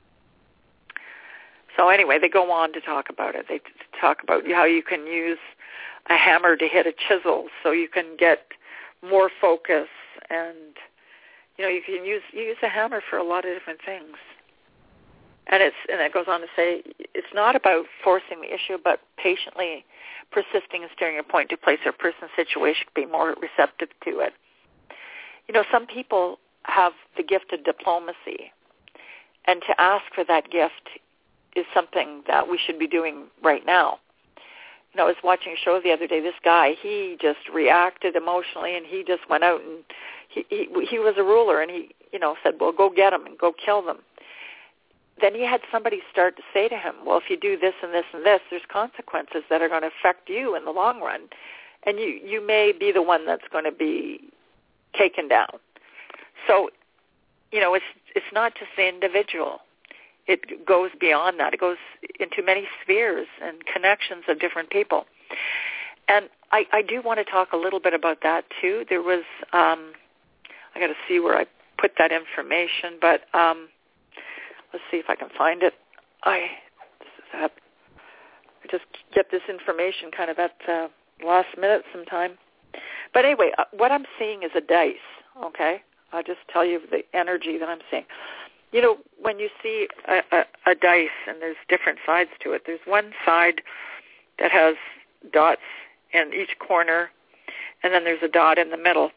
So anyway, they go on to talk about it. They talk about how you can use a hammer to hit a chisel so you can get more focus, and, you know, you can use you use a hammer for a lot of different things. And it's and it goes on to say it's not about forcing the issue, but patiently persisting and steering your point to a place or person situation be more receptive to it. You know, some people have the gift of diplomacy, and to ask for that gift is something that we should be doing right now. You know, I was watching a show the other day. This guy, he just reacted emotionally, and he just went out and he he, he was a ruler, and he, you know, said, well, go get them and go kill them. Then he had somebody start to say to him, well, if you do this and this and this, there's consequences that are going to affect you in the long run, and you, you may be the one that's going to be taken down. So, you know, it's it's not just the individual. It goes beyond that. It goes into many spheres and connections of different people. And I, I do want to talk a little bit about that, too. There was, um, I got to see where I put that information, but um, let's see if I can find it. I, this is that, I just get this information kind of at the last minute sometime. But anyway, uh, what I'm seeing is a dice, okay? I'll just tell you the energy that I'm seeing. You know, when you see a, a, a dice and there's different sides to it, there's one side that has dots in each corner, and then there's a dot in the middle.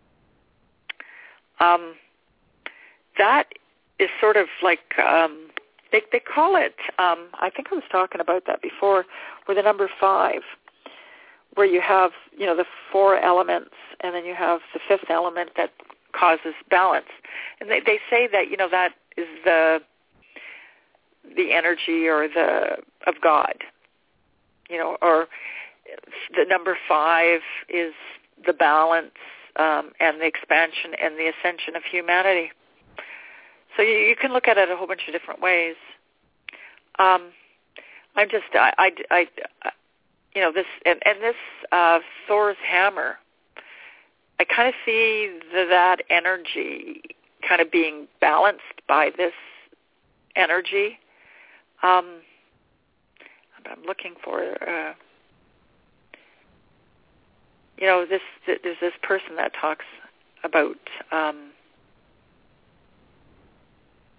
Um, that is sort of like, um, they, they call it, um, I think I was talking about that before, where the number five, where you have, you know, the four elements, and then you have the fifth element that causes balance. And they, they say that, you know, that is the the energy or the of God, you know, or the number five is the balance um, and the expansion and the ascension of humanity. So you, you can look at it a whole bunch of different ways. Um, I'm just, I, I, I, you know, this and, and this uh, Thor's hammer. I kind of see the, that energy kind of being balanced by this energy. Um, I'm looking for, uh, you know, this. There's this person that talks about, um,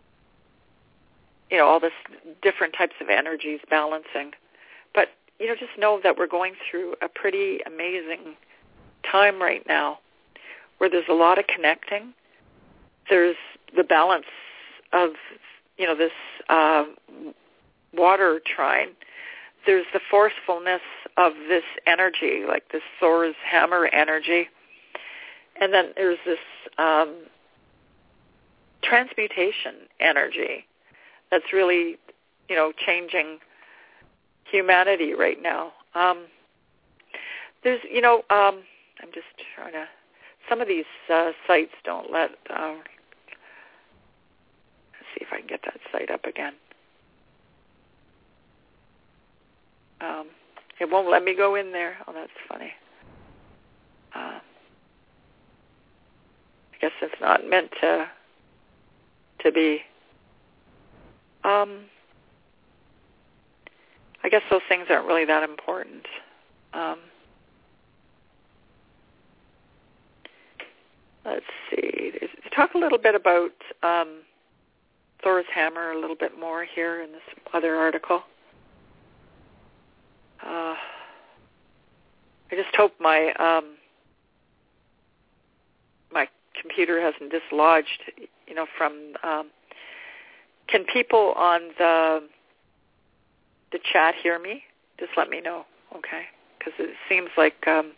you know, all this different types of energies balancing. But, you know, just know that we're going through a pretty amazing time right now where there's a lot of connecting. There's the balance of, you know, this uh, water trine. There's the forcefulness of this energy, like this Thor's hammer energy. And then there's this um, transmutation energy that's really, you know, changing humanity right now. Um, there's, you know, um, I'm just trying to, some of these uh, sites don't let, uh, let's see if I can get that site up again. Um, it won't let me go in there. Oh, that's funny. Uh, I guess it's not meant to to be. Um, I guess those things aren't really that important. Um, let's see. Talk a little bit about um, Thor's hammer a little bit more here in this other article. Uh, I just hope my um, my computer hasn't dislodged, you know, from. Um, can people on the the chat hear me? Just let me know, okay? Because it seems like um,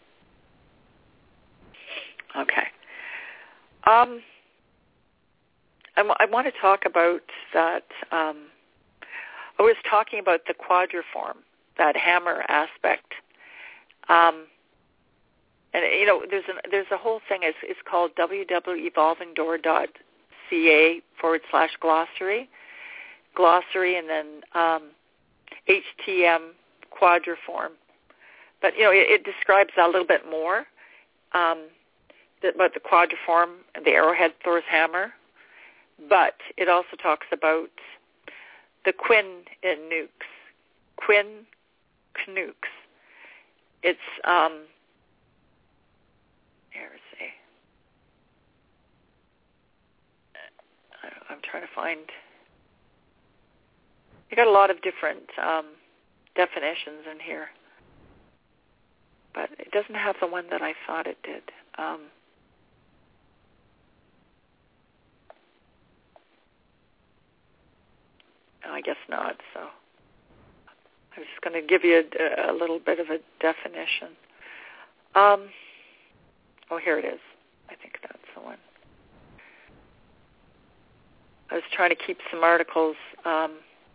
okay. Um, I, w- I want to talk about that. Um, I was talking about the quadriform, that hammer aspect. Um, and, you know, there's, an, there's a whole thing. It's, it's called www.evolvingdoor.ca forward slash glossary. Glossary and then um, H T M quadriform. But, you know, it, it describes that a little bit more um, about the quadriform, the arrowhead Thor's hammer. But it also talks about the Quinn in nukes. Quinn Knooks. It's, um, here, let's see. I'm trying to find, you got a lot of different um, definitions in here. But it doesn't have the one that I thought it did. Um, no, I guess not, so. I'm just going to give you a, a little bit of a definition. Um, oh, here it is. I think that's the one. I was trying to keep some articles um,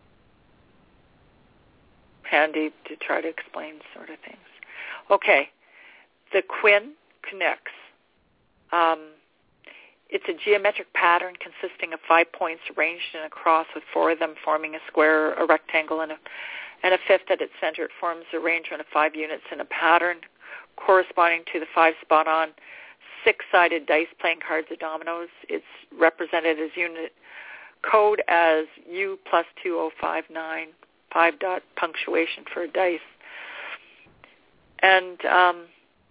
handy to try to explain sort of things. Okay, the Quinn connects. Um, it's a geometric pattern consisting of five points arranged in a cross with four of them forming a square, a rectangle, and a and a fifth at its center. It forms the arrangement of five units in a pattern corresponding to the five spot-on six-sided dice playing cards or dominoes. It's represented as unit code as U plus two oh five nine, five dot punctuation for a dice. And um,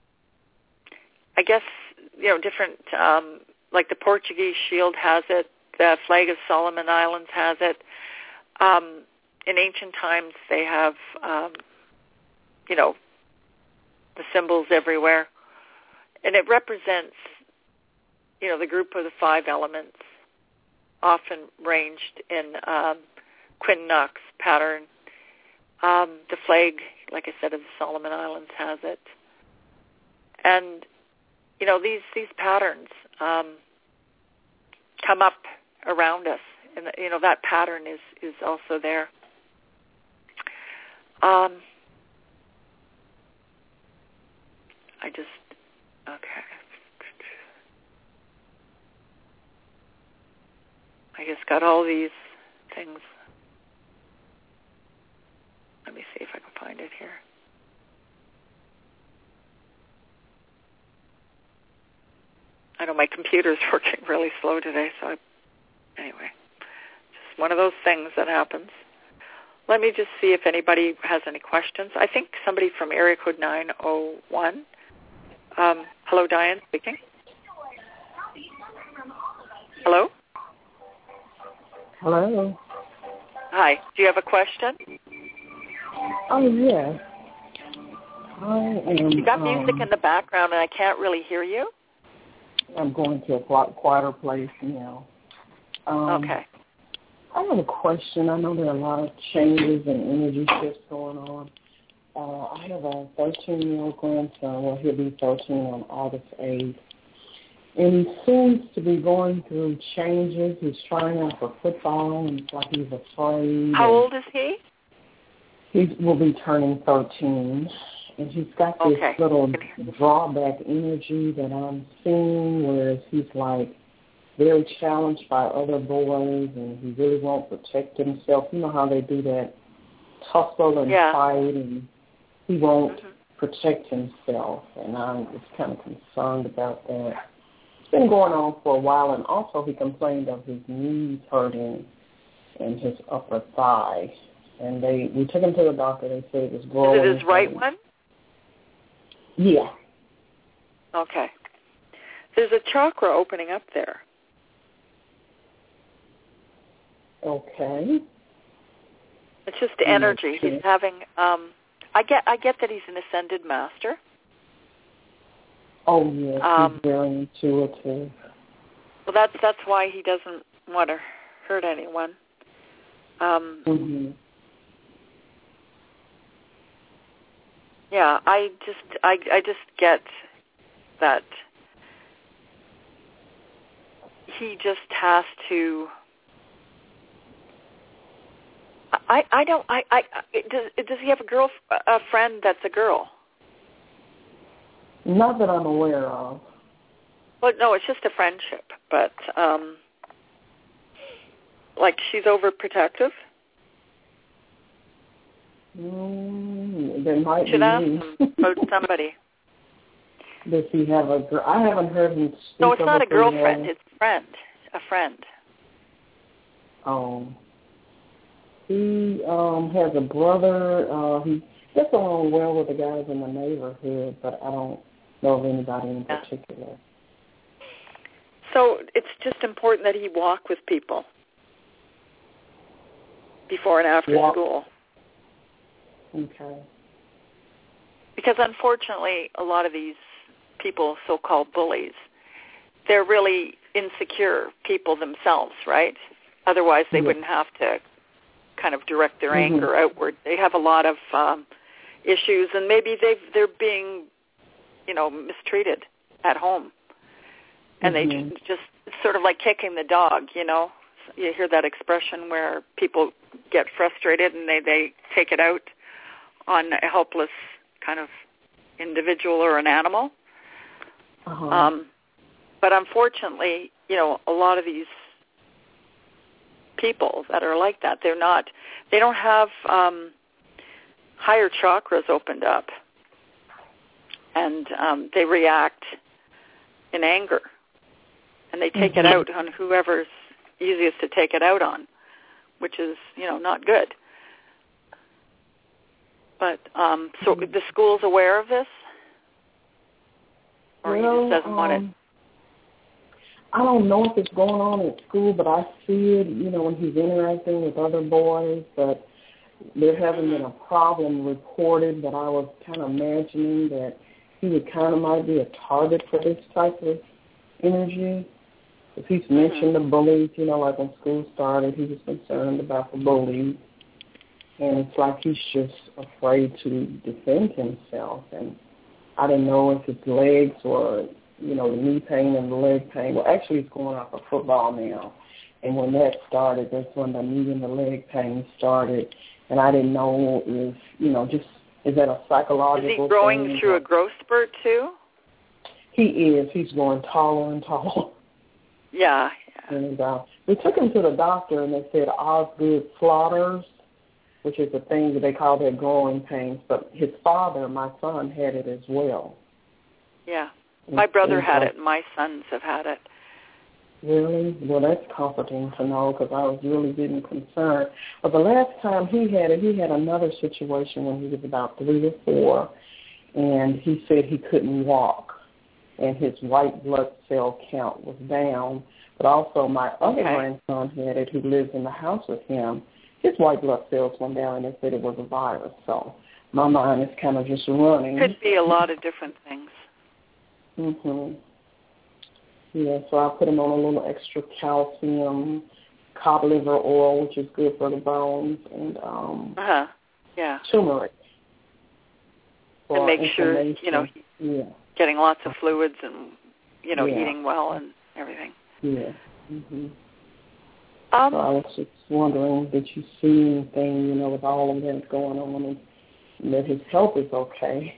I guess, you know, different, um, like the Portuguese shield has it, the flag of Solomon Islands has it. Um, in ancient times, they have, um, you know, the symbols everywhere. And it represents, you know, the group of the five elements, often ranged in um, Quinn-Knox pattern. Um, the flag, like I said, of the Solomon Islands has it. And, you know, these, these patterns um, come up around us. And, you know, that pattern is, is also there. Um, I just, okay. I just got all these things. Let me see if I can find it here. I know my computer's working really slow today, so I, anyway, just one of those things that happens. Let me just see if anybody has any questions. I think somebody from area code nine oh one. Um, hello, Diane speaking. Hello? Hello. Hi. Do you have a question? Oh, yes. I am... You got music um, in the background, and I can't really hear you. I'm going to a quieter place now. Um, okay. I have a question. I know there are a lot of changes and energy shifts going on. Uh, I have a thirteen-year-old grandson. Well, he'll be thirteen on August eighth. And he seems to be going through changes. He's trying out for football, and it's like he's afraid. How old is he? He will be turning thirteen. And he's got this okay. little drawback energy that I'm seeing, whereas he's like very challenged by other boys, and he really won't protect himself. You know how they do that tussle and yeah. fight, and he won't mm-hmm. protect himself. And I'm just kind of concerned about that. It's been going on for a while, and also he complained of his knees hurting and his upper thigh. And they we took him to the doctor. They said it was growing. Is it his right one? Yeah. Okay. There's a chakra opening up there. Okay. It's just energy. He's having. Um, I get. I get that he's an ascended master. Oh yes, um, he's very intuitive. Well, that's that's why he doesn't want to hurt anyone. Um, mm-hmm. Yeah, I just I I just get that he just has to. I I don't I I does does he have a girl a friend that's a girl? Not that I'm aware of. Well, no, it's just a friendship, but um, like she's overprotective. Mm, there might should be ask him about somebody. Does he have a girl? I haven't heard him speak. No, it's of not a girl. girlfriend. It's a friend. A friend. Oh. He um, has a brother. Uh, he gets along well with the guys in the neighborhood, but I don't know of anybody in yeah. particular. So it's just important that he walk with people before and after walk. school. Okay. Because unfortunately, a lot of these people, so-called bullies, they're really insecure people themselves, right? Otherwise, they yes. wouldn't have to kind of direct their mm-hmm. anger outward. They have a lot of um, issues, and maybe they've, they're being, you know, mistreated at home. And mm-hmm. they just, it's sort of like kicking the dog, you know. You hear that expression where people get frustrated and they, they take it out on a helpless kind of individual or an animal. Uh-huh. Um, but unfortunately, you know, a lot of these people that are like that, they're not, they don't have um, higher chakras opened up. And um, they react in anger. And they take mm-hmm. it out on whoever's easiest to take it out on, which is, you know, not good. But um, so the school's aware of this, or well, he just doesn't um, want it. I don't know if it's going on at school, but I see it, you know, when he's interacting with other boys. But there hasn't been a problem reported. But I was kind of imagining that he would kind of might be a target for this type of energy. If he's mentioned mm-hmm. the bullies, you know, like when school started, he was concerned about the bullies. And it's like he's just afraid to defend himself. And I didn't know if his legs were, you know, the knee pain and the leg pain. Well, actually, he's going out for football now. And when that started, that's when the knee and the leg pain started. And I didn't know if, you know, just, is that a psychological thing? Is he growing thing? through a growth spurt, too? He is. He's going taller and taller. Yeah. yeah. And uh, we took him to the doctor, and they said Osgood Slaughters, which is a thing that they call their growing pains. But his father, my son, had it as well. Yeah. My brother and, had uh, it. My sons have had it. Really? Well, that's comforting to know because I was really getting concerned. But the last time he had it, he had another situation when he was about three or four, and he said he couldn't walk, and his white blood cell count was down. But also my other okay. grandson had it who lives in the house with him. his white blood cells went down, and they said it was a virus. So my mind is kind of just running. Could be a lot of different things. Mhm. Yeah, so I put him on a little extra calcium, cod liver oil, which is good for the bones, and um, uh-huh. yeah, turmeric. And make sure you know he's yeah. getting lots of fluids and you know yeah. eating well and everything. Yeah. Mhm. Um, so I was just wondering, did you see anything, you know, with all of that going on, and that his health is okay?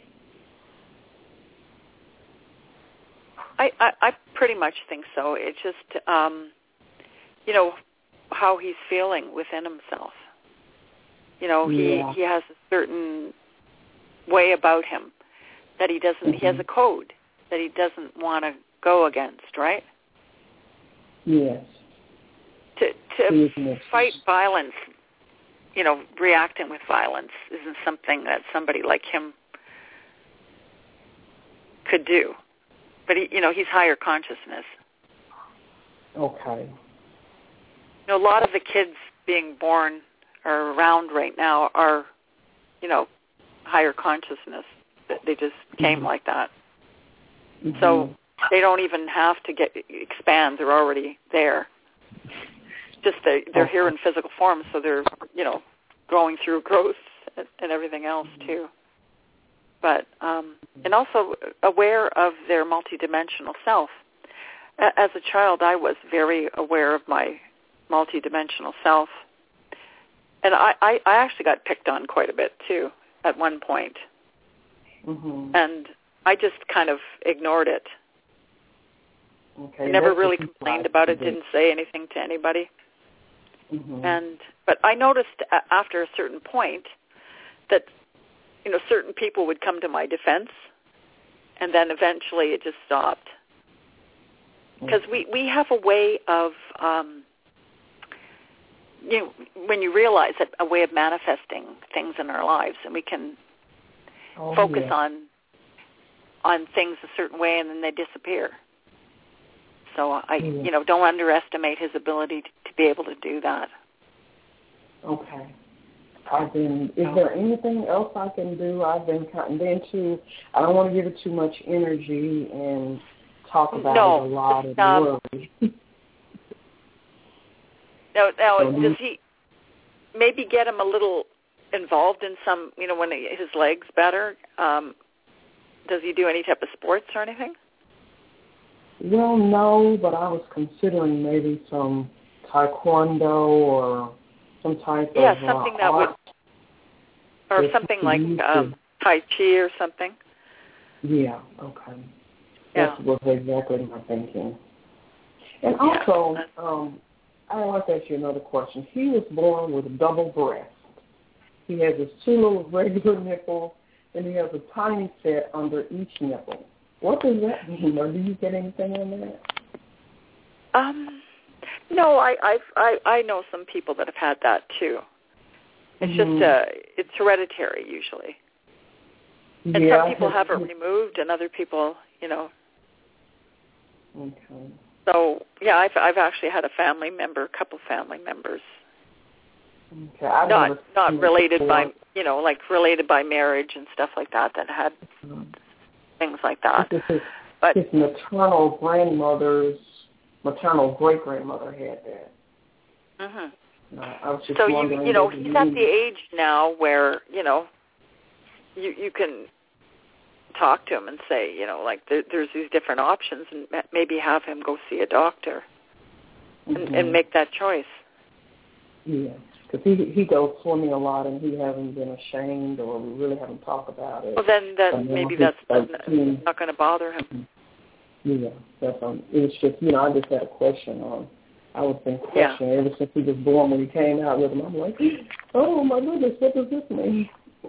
I, I, I pretty much think so. It's just, um, you know, how he's feeling within himself. You know, yeah. he, he has a certain way about him that he doesn't, mm-hmm. he has a code that he doesn't want to go against, right? Yes. To, to fight violence, you know, reacting with violence isn't something that somebody like him could do. But, he, you know, he's higher consciousness. Okay. You know, a lot of the kids being born or around right now are, you know, higher consciousness. They just came mm-hmm. like that. Mm-hmm. So they don't even have to get expand. They're already there. Just they, they're okay. here in physical form, so they're, you know, going through growth and, and everything else, too. But, um, and also aware of their multidimensional self. As a child, I was very aware of my multidimensional self. And I, I, I actually got picked on quite a bit, too, at one point. Mm-hmm. And I just kind of ignored it. Okay, I never really complained about it, didn't say anything to anybody. Mm-hmm. And but I noticed after a certain point that, you know, certain people would come to my defense, and then eventually it just stopped. Because we, we have a way of, um, you know, when you realize that a way of manifesting things in our lives, and we can oh, focus yeah. on on things a certain way, and then they disappear. So I, yeah. you know, don't underestimate his ability to, to be able to do that. Okay. I've been, is there anything else I can do? I've been kind of into, I don't want to give it too much energy and talk about no, it a lot and um, worry. now, now so does he maybe get him a little involved in some, you know, when he, his leg's better? Um, does he do any type of sports or anything? Well, no, but I was considering maybe some taekwondo or some type yeah, of Yeah, something uh, that art would, or something like um, Tai Chi or something. Yeah, okay. Yeah. That was exactly my thinking. And also, yeah. um, I want to ask you another question. He was born with a double breast. He has his two little regular nipples, and he has a tiny set under each nipple. What does that mean, or do you get anything on that? Um, no, I I've, I I know some people that have had that too. It's mm-hmm. just uh, it's hereditary usually, and yeah, some people have it removed, and other people, you know. Okay. So yeah, I've I've actually had a family member, a couple family members. Okay, I've not never not related by you know like related by marriage and stuff like that that had mm-hmm. things like that. His, but his maternal grandmother's maternal great grandmother had that. Mm-hmm. Uh, I was just so wondering. you you know he's at the age now where you know you you can talk to him and say you know like there, there's these different options and maybe have him go see a doctor and, mm-hmm. and make that choice. Yeah. Because he he goes swimming a lot, and he hasn't been ashamed, or we really haven't talked about it. Well, then, then maybe that's thirteen. Not going to bother him. Yeah, that's um. It's just you know I just had a question on. I was been questioning yeah. ever since he was born. When he came out with him, I'm like, oh my goodness, what does this mean?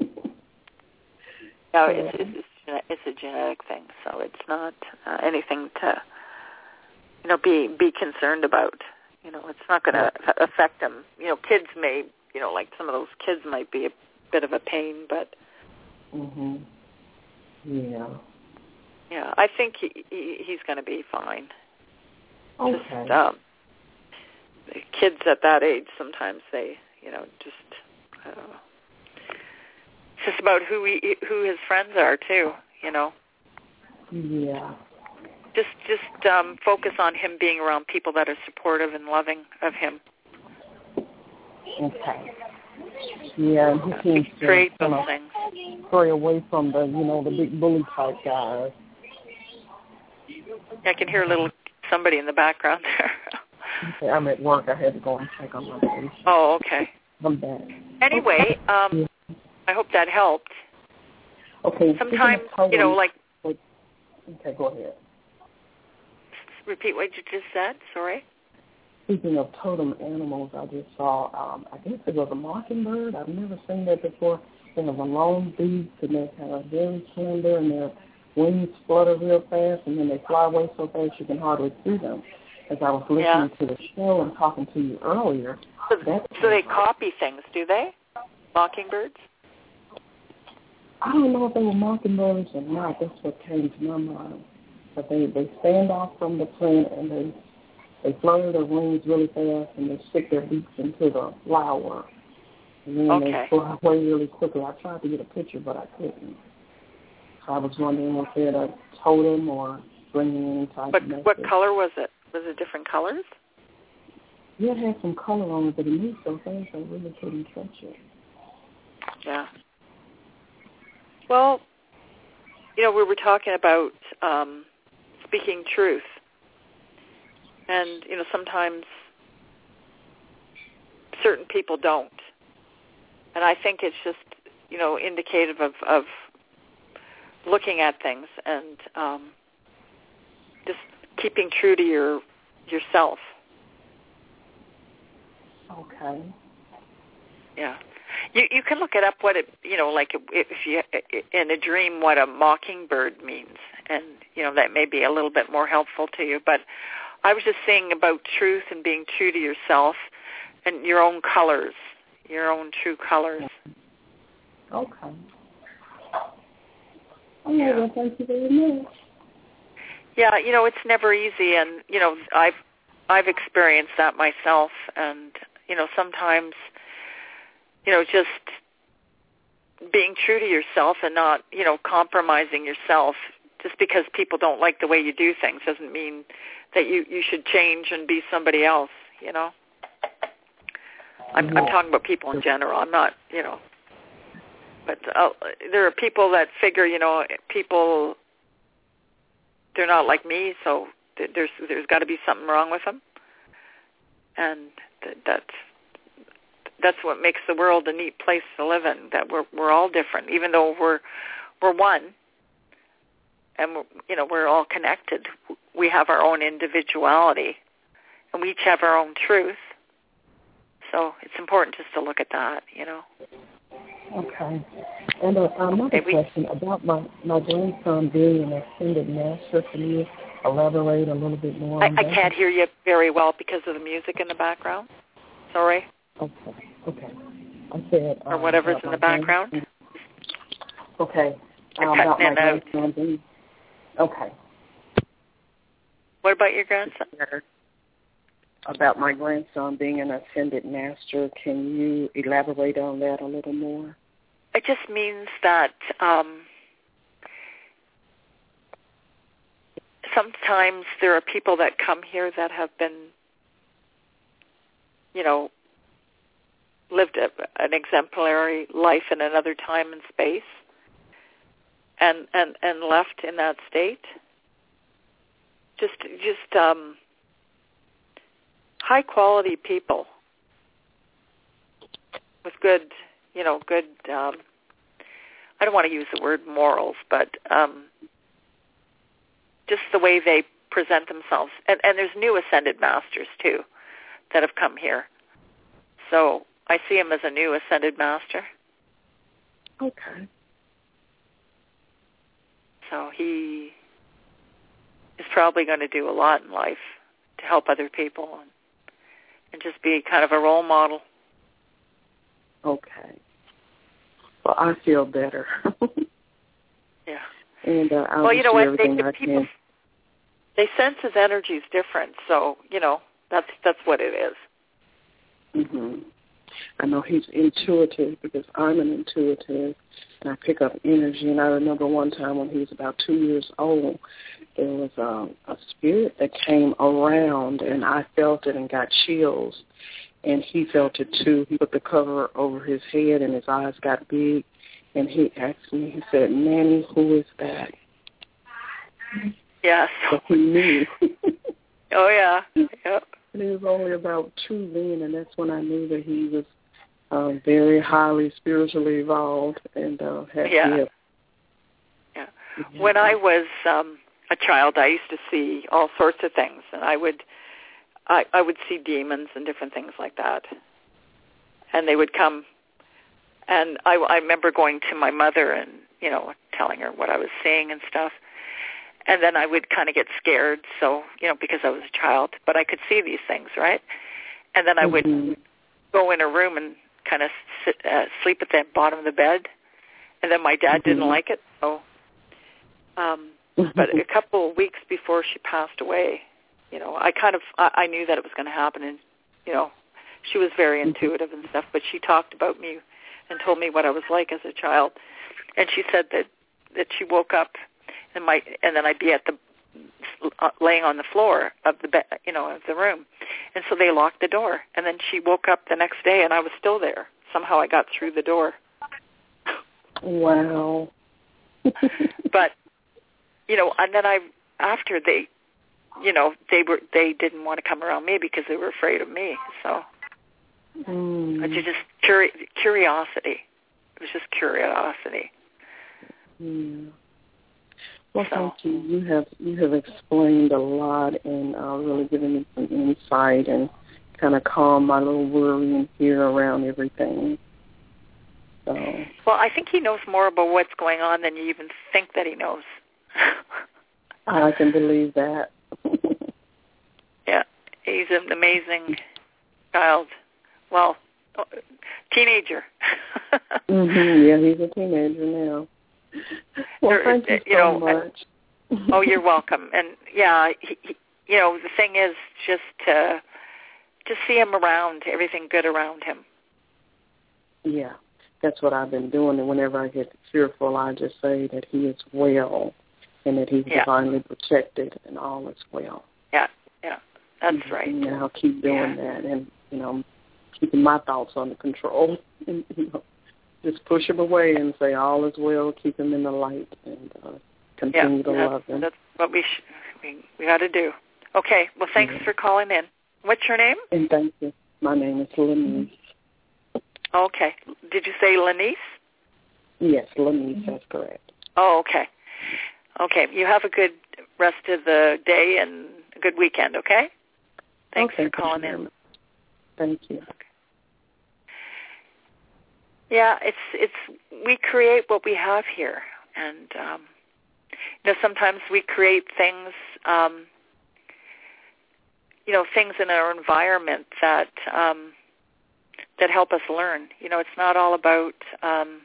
No, it's it's it's a genetic thing, so it's not uh, anything to you know be be concerned about. You know, it's not going to affect them. You know, kids may, you know, like some of those kids might be a bit of a pain, but. Mhm. Yeah. Yeah, I think he, he he's going to be fine. Okay. Just, um, kids at that age sometimes they, you know, just I don't know. It's just about who he, who his friends are too, you know. Yeah. Just just um, focus on him being around people that are supportive and loving of him. Okay. Yeah, and he Uh, seems to create those kind of things. stray away from the, you know, the big bully type guys. I can hear a little somebody in the background there. Okay, I'm at work. I had to go and check on my patient. Oh, okay. I'm back. Anyway, um, yeah. I hope that helped. Okay. Sometimes, you know, like... Okay, go ahead. Repeat what you just said. Sorry. Speaking of totem animals, I just saw, um, I guess it was a mockingbird. I've never seen that before. It was a long beak, and they're kind of very slender, and their wings flutter real fast, and then they fly away so fast you can hardly see them. As I was listening yeah. to the show and talking to you earlier. So, so they copy things, do they? Mockingbirds? I don't know if they were mockingbirds or not. That's what came to my mind. But they, they stand off from the plant, and they they flutter their wings really fast, and they stick their beaks into the flower. And then okay. they fly away really quickly. I tried to get a picture, but I couldn't. So I was wondering if they had a totem or bringing any type but, of message. What color was it? Was it different colors? Yeah, it had some color on it, but it moved so fast I really couldn't catch it. Yeah. Well, you know, we were talking about um, speaking truth. And, you know, sometimes certain people don't. And I think it's just, you know, indicative of, of looking at things and um, just keeping true to your yourself. Okay. Yeah. You you can look it up what it, you know, like if you, in a dream, what a mockingbird means. And, you know, that may be a little bit more helpful to you. But I was just saying about truth and being true to yourself and your own colors, your own true colors. Okay. All right, well, thank you very much. Yeah, you know, it's never easy, and, you know, I've I've experienced that myself, and, you know, sometimes, you know, just being true to yourself and not, you know, compromising yourself just because people don't like the way you do things doesn't mean that you, you should change and be somebody else, you know. I'm, yeah. I'm talking about people in general. I'm not, you know. But uh, there are people that figure, you know, people, they're not like me, so there's there's got to be something wrong with them. And th- that's that's what makes the world a neat place to live in, that we're we're all different, even though we're we're one. And, we're, you know, we're all connected. We have our own individuality, and we each have our own truth. So it's important just to look at that, you know. Okay. And uh, another okay, we, question about my, my grandson being an ascended master. Can you elaborate a little bit more I, on that? I can't hear you very well because of the music in the background. Sorry. Okay. Okay. I said... Or whatever's uh, in the background. Grandson. Okay. You're uh, about my out. grandson being... Okay. What about your grandson? About my grandson being an ascended master. Can you elaborate on that a little more? It just means that um, sometimes there are people that come here that have been, you know, lived a, an exemplary life in another time and space and, and, and left in that state. Just, just um, high-quality people with good, you know, good, um, I don't want to use the word morals, but um, just the way they present themselves. And, and there's new ascended masters, too, that have come here. So I see him as a new ascended master. Okay. So he is probably going to do a lot in life to help other people and, and just be kind of a role model. Okay. Well, I feel better. Yeah. And uh, I'll well, you know what? They, I people, can. they sense his energy is different, so, you know, that's that's what it is. Mm-hmm. I know he's intuitive because I'm an intuitive, and I pick up energy. And I remember one time when he was about two years old, there was um, a spirit that came around, and I felt it and got chills. And he felt it too. He put the cover over his head, and his eyes got big. And he asked me, he said, "Nanny, who is that?" Yes. So he knew. Oh, yeah. Yep. And he was only about two then, and that's when I knew that he was uh, very highly spiritually evolved and uh, had yeah. gifts. Yeah. When I was um, a child, I used to see all sorts of things, and I would, I, I would see demons and different things like that, and they would come. And I, I remember going to my mother and, you know, telling her what I was seeing and stuff. And then I would kind of get scared, so, you know, because I was a child. But I could see these things, right? And then I would mm-hmm. go in a room and kind of sit, uh, sleep at the bottom of the bed. And then my dad mm-hmm. didn't like it. So, um, but a couple of weeks before she passed away, you know, I kind of, I, I knew that it was going to happen. And, you know, she was very intuitive and stuff. But she talked about me and told me what I was like as a child. And she said that, that she woke up and my and then I'd be at the uh, laying on the floor of the bed, you know, of the room. And so they locked the door. And then she woke up the next day and I was still there. Somehow I got through the door. Wow. But, you know, and then I after they, you know, they were they didn't want to come around me because they were afraid of me. So mm. But you just curi- curiosity. It was just curiosity. Yeah. Well, so. thank you. You have you have explained a lot and uh, really given me some insight and kind of calmed my little worry and fear around everything. So. Well, I think he knows more about what's going on than you even think that he knows. I can believe that. Yeah, he's an amazing child. Well, teenager. mm-hmm. Yeah, he's a teenager now. Well, there, thank you so you know, much. And, oh, you're welcome. And yeah, he, he, you know, the thing is just to just see him around, everything good around him. Yeah, that's what I've been doing. And whenever I get fearful, I just say that he is well and that he's yeah. divinely protected and all is well. Yeah, yeah, that's and, right. And I'll keep doing yeah. that and, you know, keeping my thoughts under control. And, you know, just push him away and say all is well, keep him in the light, and uh, continue yeah, to love him. That's what we sh- we, we got to do. Okay, well, thanks mm-hmm. for calling in. What's your name? And thank you. My name is Lanice. Okay. Did you say Lanice? Yes, Lanice, that's correct. Oh, okay. Okay, you have a good rest of the day and a good weekend, okay? Thanks okay, for calling thank in. Thank you. Okay. Yeah, it's it's we create what we have here, and um, you know sometimes we create things, um, you know, things in our environment that um, that help us learn. You know, it's not all about um,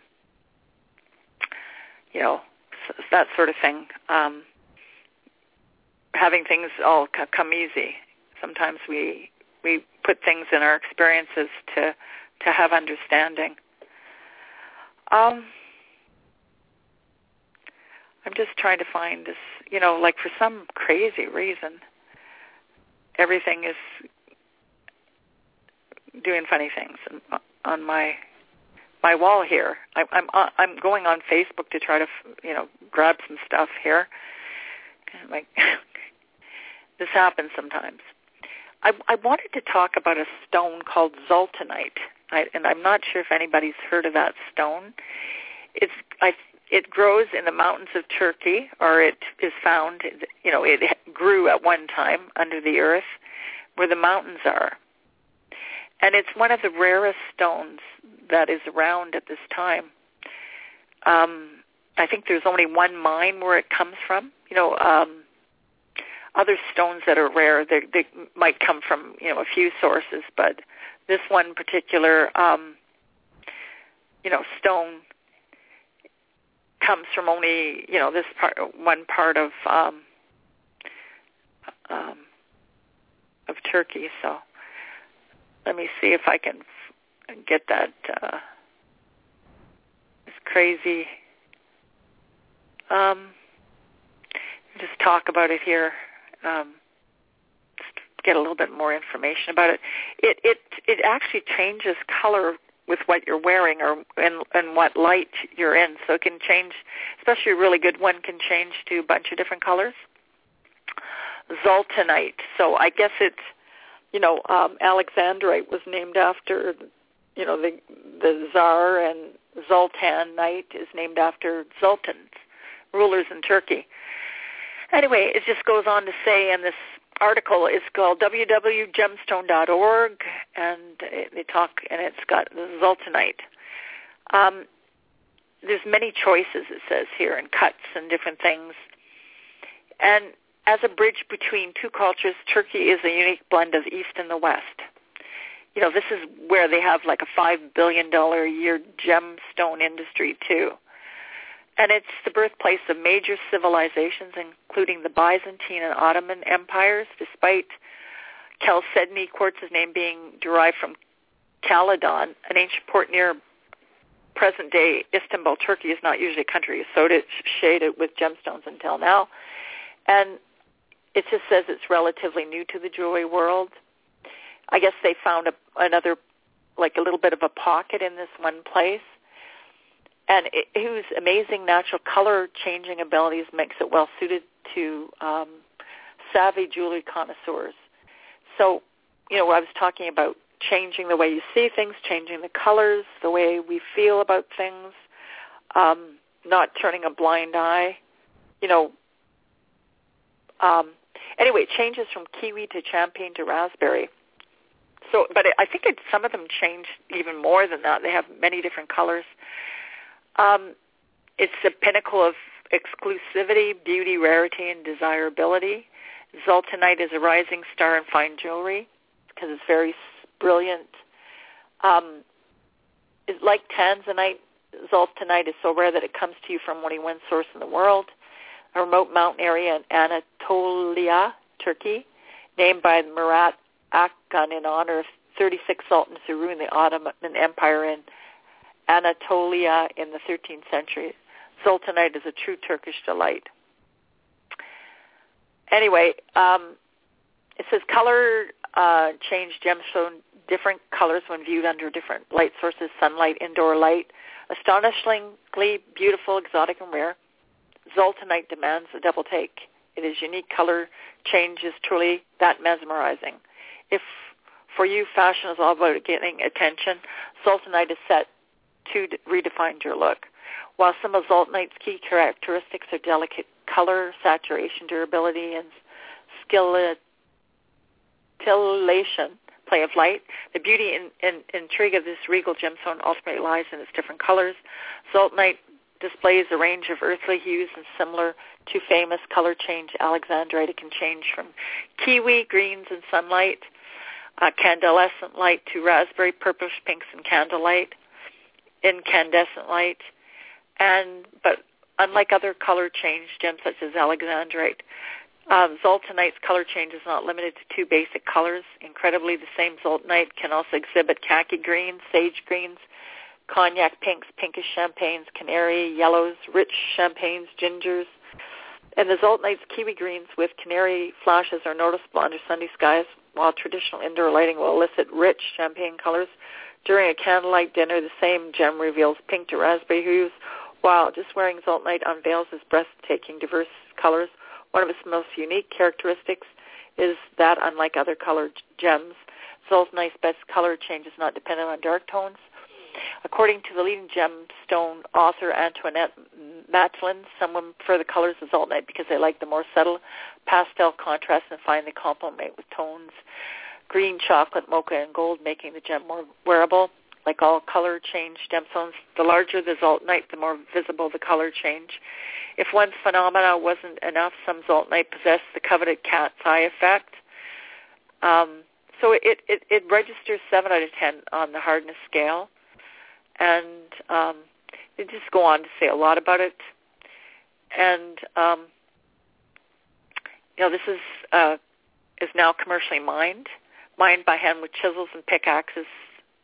you know that sort of thing. Um, having things all c- come easy. Sometimes we we put things in our experiences to to have understanding. Um, I'm just trying to find this, you know, like for some crazy reason, everything is doing funny things on my my wall here. I, I'm I'm going on Facebook to try to, you know, grab some stuff here. And like this happens sometimes. I, I wanted to talk about a stone called zoltanite. I, and I'm not sure if anybody's heard of that stone. It's I, it grows in the mountains of Turkey, or it is found, you know, it grew at one time under the earth where the mountains are. And it's one of the rarest stones that is around at this time. Um, I think there's only one mine where it comes from. You know, um, other stones that are rare, they, they might come from, you know, a few sources, but this one particular, um, you know, stone comes from only, you know, this part, one part of um, um, of Turkey. So let me see if I can get that. Uh, it's crazy. Um, just talk about it here. Um, just get a little bit more information about it. It it it actually changes color with what you're wearing or and and what light you're in. So it can change, especially a really good one can change to a bunch of different colors. Zoltanite. So I guess it's, you know, um, Alexandrite was named after, you know, the the Tsar, and Zoltanite is named after sultans, rulers in Turkey. Anyway, it just goes on to say in this article, it's called w w w dot gemstone dot org, and they talk, and it's got the Zoltanite. Um, there's many choices, it says here, and cuts and different things. And as a bridge between two cultures, Turkey is a unique blend of East and the West. You know, this is where they have like a five billion dollars a year gemstone industry, too. And it's the birthplace of major civilizations, including the Byzantine and Ottoman empires, despite Chalcedony quartz's name being derived from Caledon, an ancient port near present-day Istanbul. Turkey is not usually a country associated with gemstones until now. And it just says it's relatively new to the jewelry world. I guess they found a, another, like a little bit of a pocket in this one place. And it, whose amazing natural color-changing abilities makes it well-suited to um, savvy jewelry connoisseurs. So, you know, I was talking about changing the way you see things, changing the colors, the way we feel about things, um, not turning a blind eye. You know, um, anyway, it changes from kiwi to champagne to raspberry. So, but it, I think it, some of them change even more than that. They have many different colors. Um, it's the pinnacle of exclusivity, beauty, rarity, and desirability. Zoltanite is a rising star in fine jewelry because it's very brilliant. Um, it's like tanzanite. Zoltanite is so rare that it comes to you from only one source in the world, a remote mountain area in Anatolia, Turkey, named by Murat Akgun in honor of thirty-six sultans who ruined the Ottoman Empire in Anatolia in the thirteenth century. Zoltanite is a true Turkish delight. Anyway, um, it says color uh, change gemstone different colors when viewed under different light sources, sunlight, indoor light. Astonishingly beautiful, exotic, and rare. Zoltanite demands a double take. It is unique color change is truly that mesmerizing. If for you fashion is all about getting attention, Zoltanite is set to redefine your look. While some of Zoltanite's key characteristics are delicate color, saturation, durability, and scintillation, play of light, the beauty and, and intrigue of this regal gemstone ultimately lies in its different colors. Zoltanite displays a range of earthly hues and similar to famous color change Alexandrite. It can change from kiwi, greens, and sunlight, uh, candescent light to raspberry, purplish, pinks, and candlelight, incandescent light. And but unlike other color change gems such as Alexandrite, um, Zoltanite's color change is not limited to two basic colors. Incredibly, the same Zoltanite can also exhibit khaki greens, sage greens, cognac pinks, pinkish champagnes, canary yellows, rich champagnes, gingers. And the Zoltanite's kiwi greens with canary flashes are noticeable under sunny skies, while traditional indoor lighting will elicit rich champagne colors. During a candlelight dinner, the same gem reveals pink to raspberry hues, while just wearing Zoltanite unveils its breathtaking diverse colors. One of its most unique characteristics is that, unlike other colored gems, Zoltanite's best color change is not dependent on dark tones. According to the leading gemstone author Antoinette Matlin, some women prefer the colors of Zoltanite because they like the more subtle pastel contrast and find they complement with tones green, chocolate, mocha, and gold, making the gem more wearable. Like all color change gemstones, the larger the Zoltanite, the more visible the color change. If one phenomena wasn't enough, some Zoltanite possessed the coveted cat's eye effect. Um, so it, it, it registers seven out of ten on the hardness scale. And um, they just go on to say a lot about it. And, um, you know, this is uh, is now commercially mined, mined by hand with chisels and pickaxes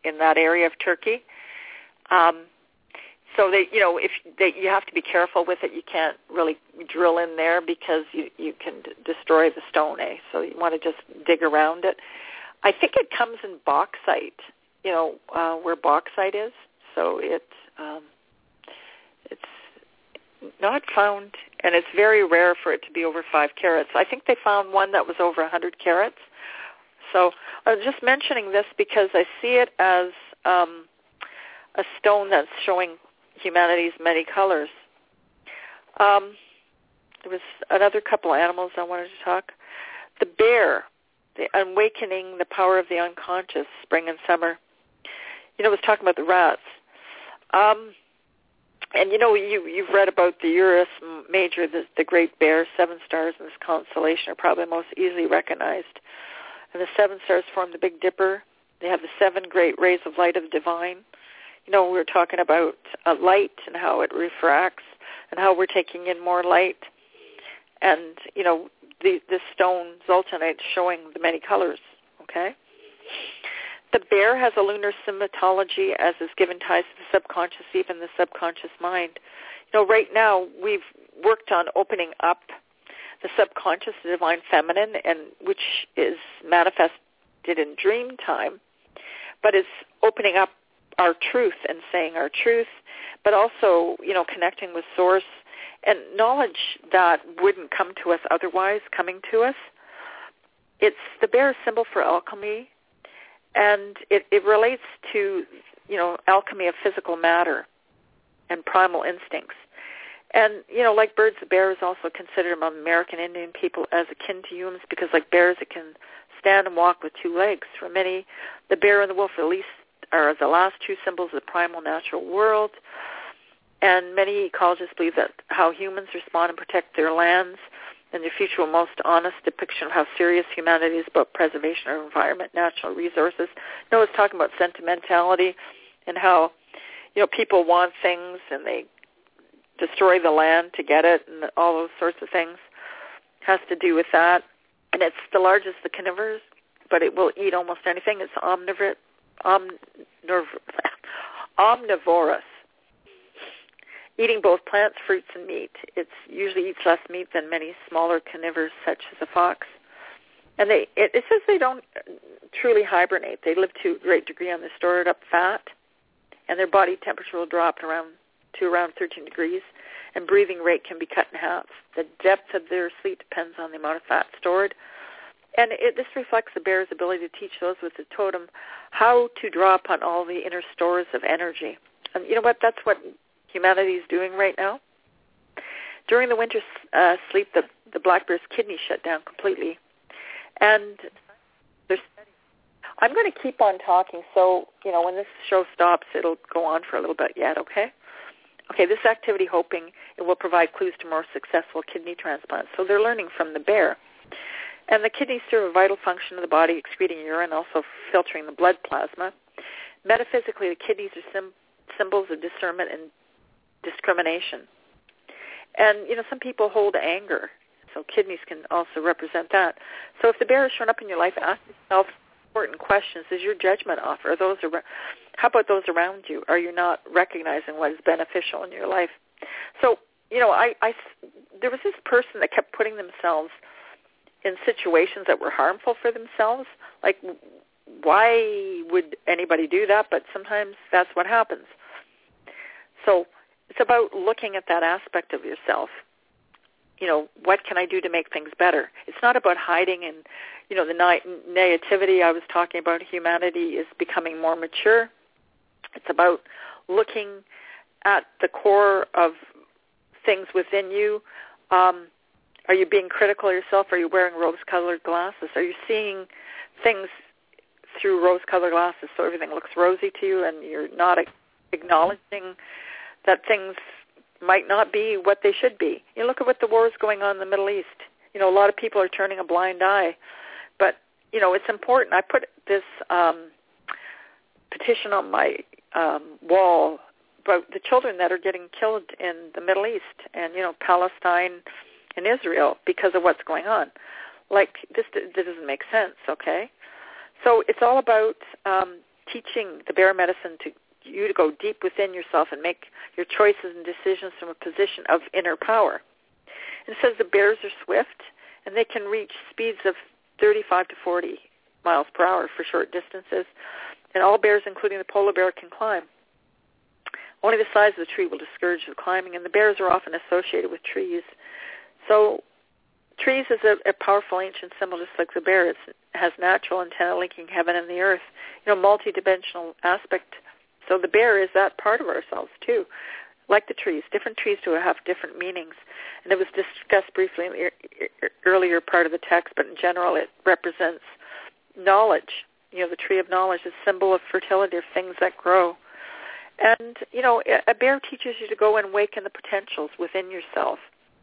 in that area of Turkey. Um, so they, you know, if they, you have to be careful with it. You can't really drill in there because you, you can d- destroy the stone, eh? So you want to just dig around it. I think it comes in bauxite, you know, uh, where bauxite is. So it, um, it's not found, and it's very rare for it to be over five carats. I think they found one that was over one hundred carats. So I'm just mentioning this because I see it as um, a stone that's showing humanity's many colors. Um, there was another couple of animals I wanted to talk. The bear, the awakening the power of the unconscious, spring and summer. You know, I was talking about the rats. Um, and, you know, you, you've read about the Urus Major, the, the Great Bear. Seven stars in this constellation are probably most easily recognized. And the seven stars form the Big Dipper. They have the seven great rays of light of the divine. You know, we were talking about uh, light and how it refracts and how we're taking in more light. And, you know, the, the stone zoltanite showing the many colors, okay? The bear has a lunar symmetology, as is given ties to the subconscious, even the subconscious mind. You know, right now we've worked on opening up the subconscious, the divine feminine, and which is manifested in dream time, but it's opening up our truth and saying our truth, but also, you know, connecting with source and knowledge that wouldn't come to us otherwise coming to us. It's the bear symbol for alchemy, and it, it relates to, you know, alchemy of physical matter and primal instincts. And, you know, like birds, the bear is also considered among American Indian people as akin to humans because, like bears, it can stand and walk with two legs. For many, the bear and the wolf at least are the last two symbols of the primal natural world. And many ecologists believe that how humans respond and protect their lands and their future will most honest depiction of how serious humanity is about preservation of environment, natural resources. You know, it's talking about sentimentality and how, you know, people want things and they destroy the land to get it and all those sorts of things. It has to do with that. And it's the largest of the carnivores, but it will eat almost anything. It's omnivore, omnivore, omnivorous, eating both plants, fruits, and meat. It usually eats less meat than many smaller carnivores, such as a fox. And they, it, it says they don't truly hibernate. They live to a great degree on the stored up fat, and their body temperature will drop around to around thirteen degrees, and breathing rate can be cut in half. The depth of their sleep depends on the amount of fat stored. And it, this reflects the bear's ability to teach those with the totem how to draw upon all the inner stores of energy. And you know what? That's what humanity is doing right now. During the winter uh, sleep, the, the black bear's kidneys shut down completely. And there's, I'm going to keep on talking, so, you know, when this show stops, it'll go on for a little bit yet, okay? Okay, this activity, hoping it will provide clues to more successful kidney transplants. So they're learning from the bear. And the kidneys serve a vital function of the body, excreting urine, also filtering the blood plasma. Metaphysically, the kidneys are sim- symbols of discernment and discrimination. And, you know, some people hold anger, so kidneys can also represent that. So if the bear has shown up in your life, ask yourself important questions. Is your judgment off? Are those ar- how about those around you? Are you not recognizing what is beneficial in your life? So, you know, I, I, there was this person that kept putting themselves in situations that were harmful for themselves. Like, why would anybody do that? But sometimes that's what happens. So it's about looking at that aspect of yourself. You know, what can I do to make things better? It's not about hiding and, you know, the na- naivety I was talking about. Humanity is becoming more mature. It's about looking at the core of things within you. Um, are you being critical of yourself? Are you wearing rose-colored glasses? Are you seeing things through rose-colored glasses so everything looks rosy to you and you're not acknowledging that things might not be what they should be? You look at what the war is going on in the Middle East. You know, a lot of people are turning a blind eye. But, you know, it's important. I put this um, petition on my um, wall about the children that are getting killed in the Middle East and, you know, Palestine and Israel because of what's going on. Like, this, this doesn't make sense, okay? So it's all about um, teaching the bear medicine to you to go deep within yourself and make your choices and decisions from a position of inner power. And it says the bears are swift, and they can reach speeds of thirty-five to forty miles per hour for short distances, and all bears, including the polar bear, can climb. Only the size of the tree will discourage the climbing, and the bears are often associated with trees. So trees is a, a powerful ancient symbol, just like the bear. It has natural antenna linking heaven and the earth, you know, multidimensional aspect. So the bear is that part of ourselves, too. Like the trees, different trees do have different meanings. And it was discussed briefly in the earlier part of the text, but in general it represents knowledge. You know, the tree of knowledge is a symbol of fertility, of things that grow. And, you know, a bear teaches you to go and awaken the potentials within yourself.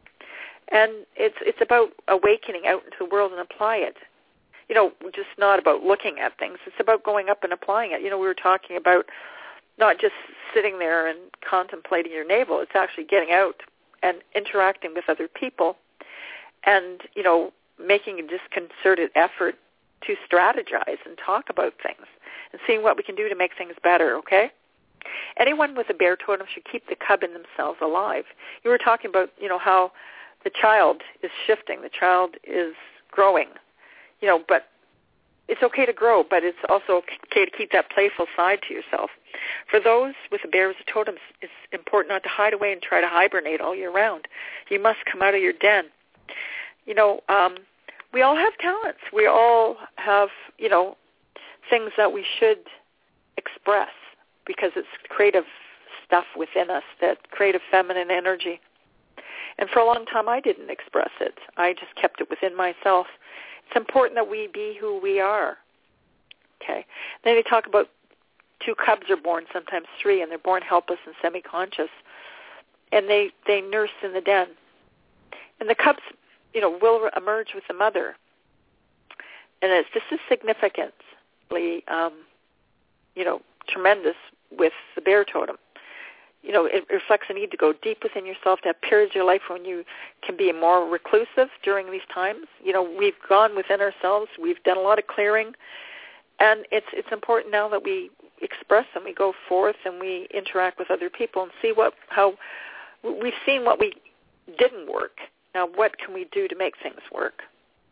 And it's it's about awakening out into the world and apply it. You know, just not about looking at things. It's about going up and applying it. You know, we were talking about not just sitting there and contemplating your navel. It's actually getting out and interacting with other people and, you know, making a disconcerted effort to strategize and talk about things and seeing what we can do to make things better, okay? Anyone with a bear totem should keep the cub in themselves alive. You were talking about, you know, how the child is shifting, the child is growing, you know, but it's okay to grow, but it's also okay to keep that playful side to yourself. For those with a bear as a totem, it's important not to hide away and try to hibernate all year round. You must come out of your den. You know, um, we all have talents. We all have, you know, things that we should express because it's creative stuff within us, that creative feminine energy. And for a long time, I didn't express it. I just kept it within myself. It's important that we be who we are. Okay. Then they talk about two cubs are born, sometimes three, and they're born helpless and semi-conscious. And they, they nurse in the den. And the cubs, you know, will emerge with the mother. And it's, this is significantly, um, you know, tremendous with the bear totem. You know, it reflects a need to go deep within yourself, to have periods of your life when you can be more reclusive during these times. You know, we've gone within ourselves. We've done a lot of clearing. And it's it's important now that we express and we go forth and we interact with other people and see what how we've seen what we didn't work. Now, what can we do to make things work?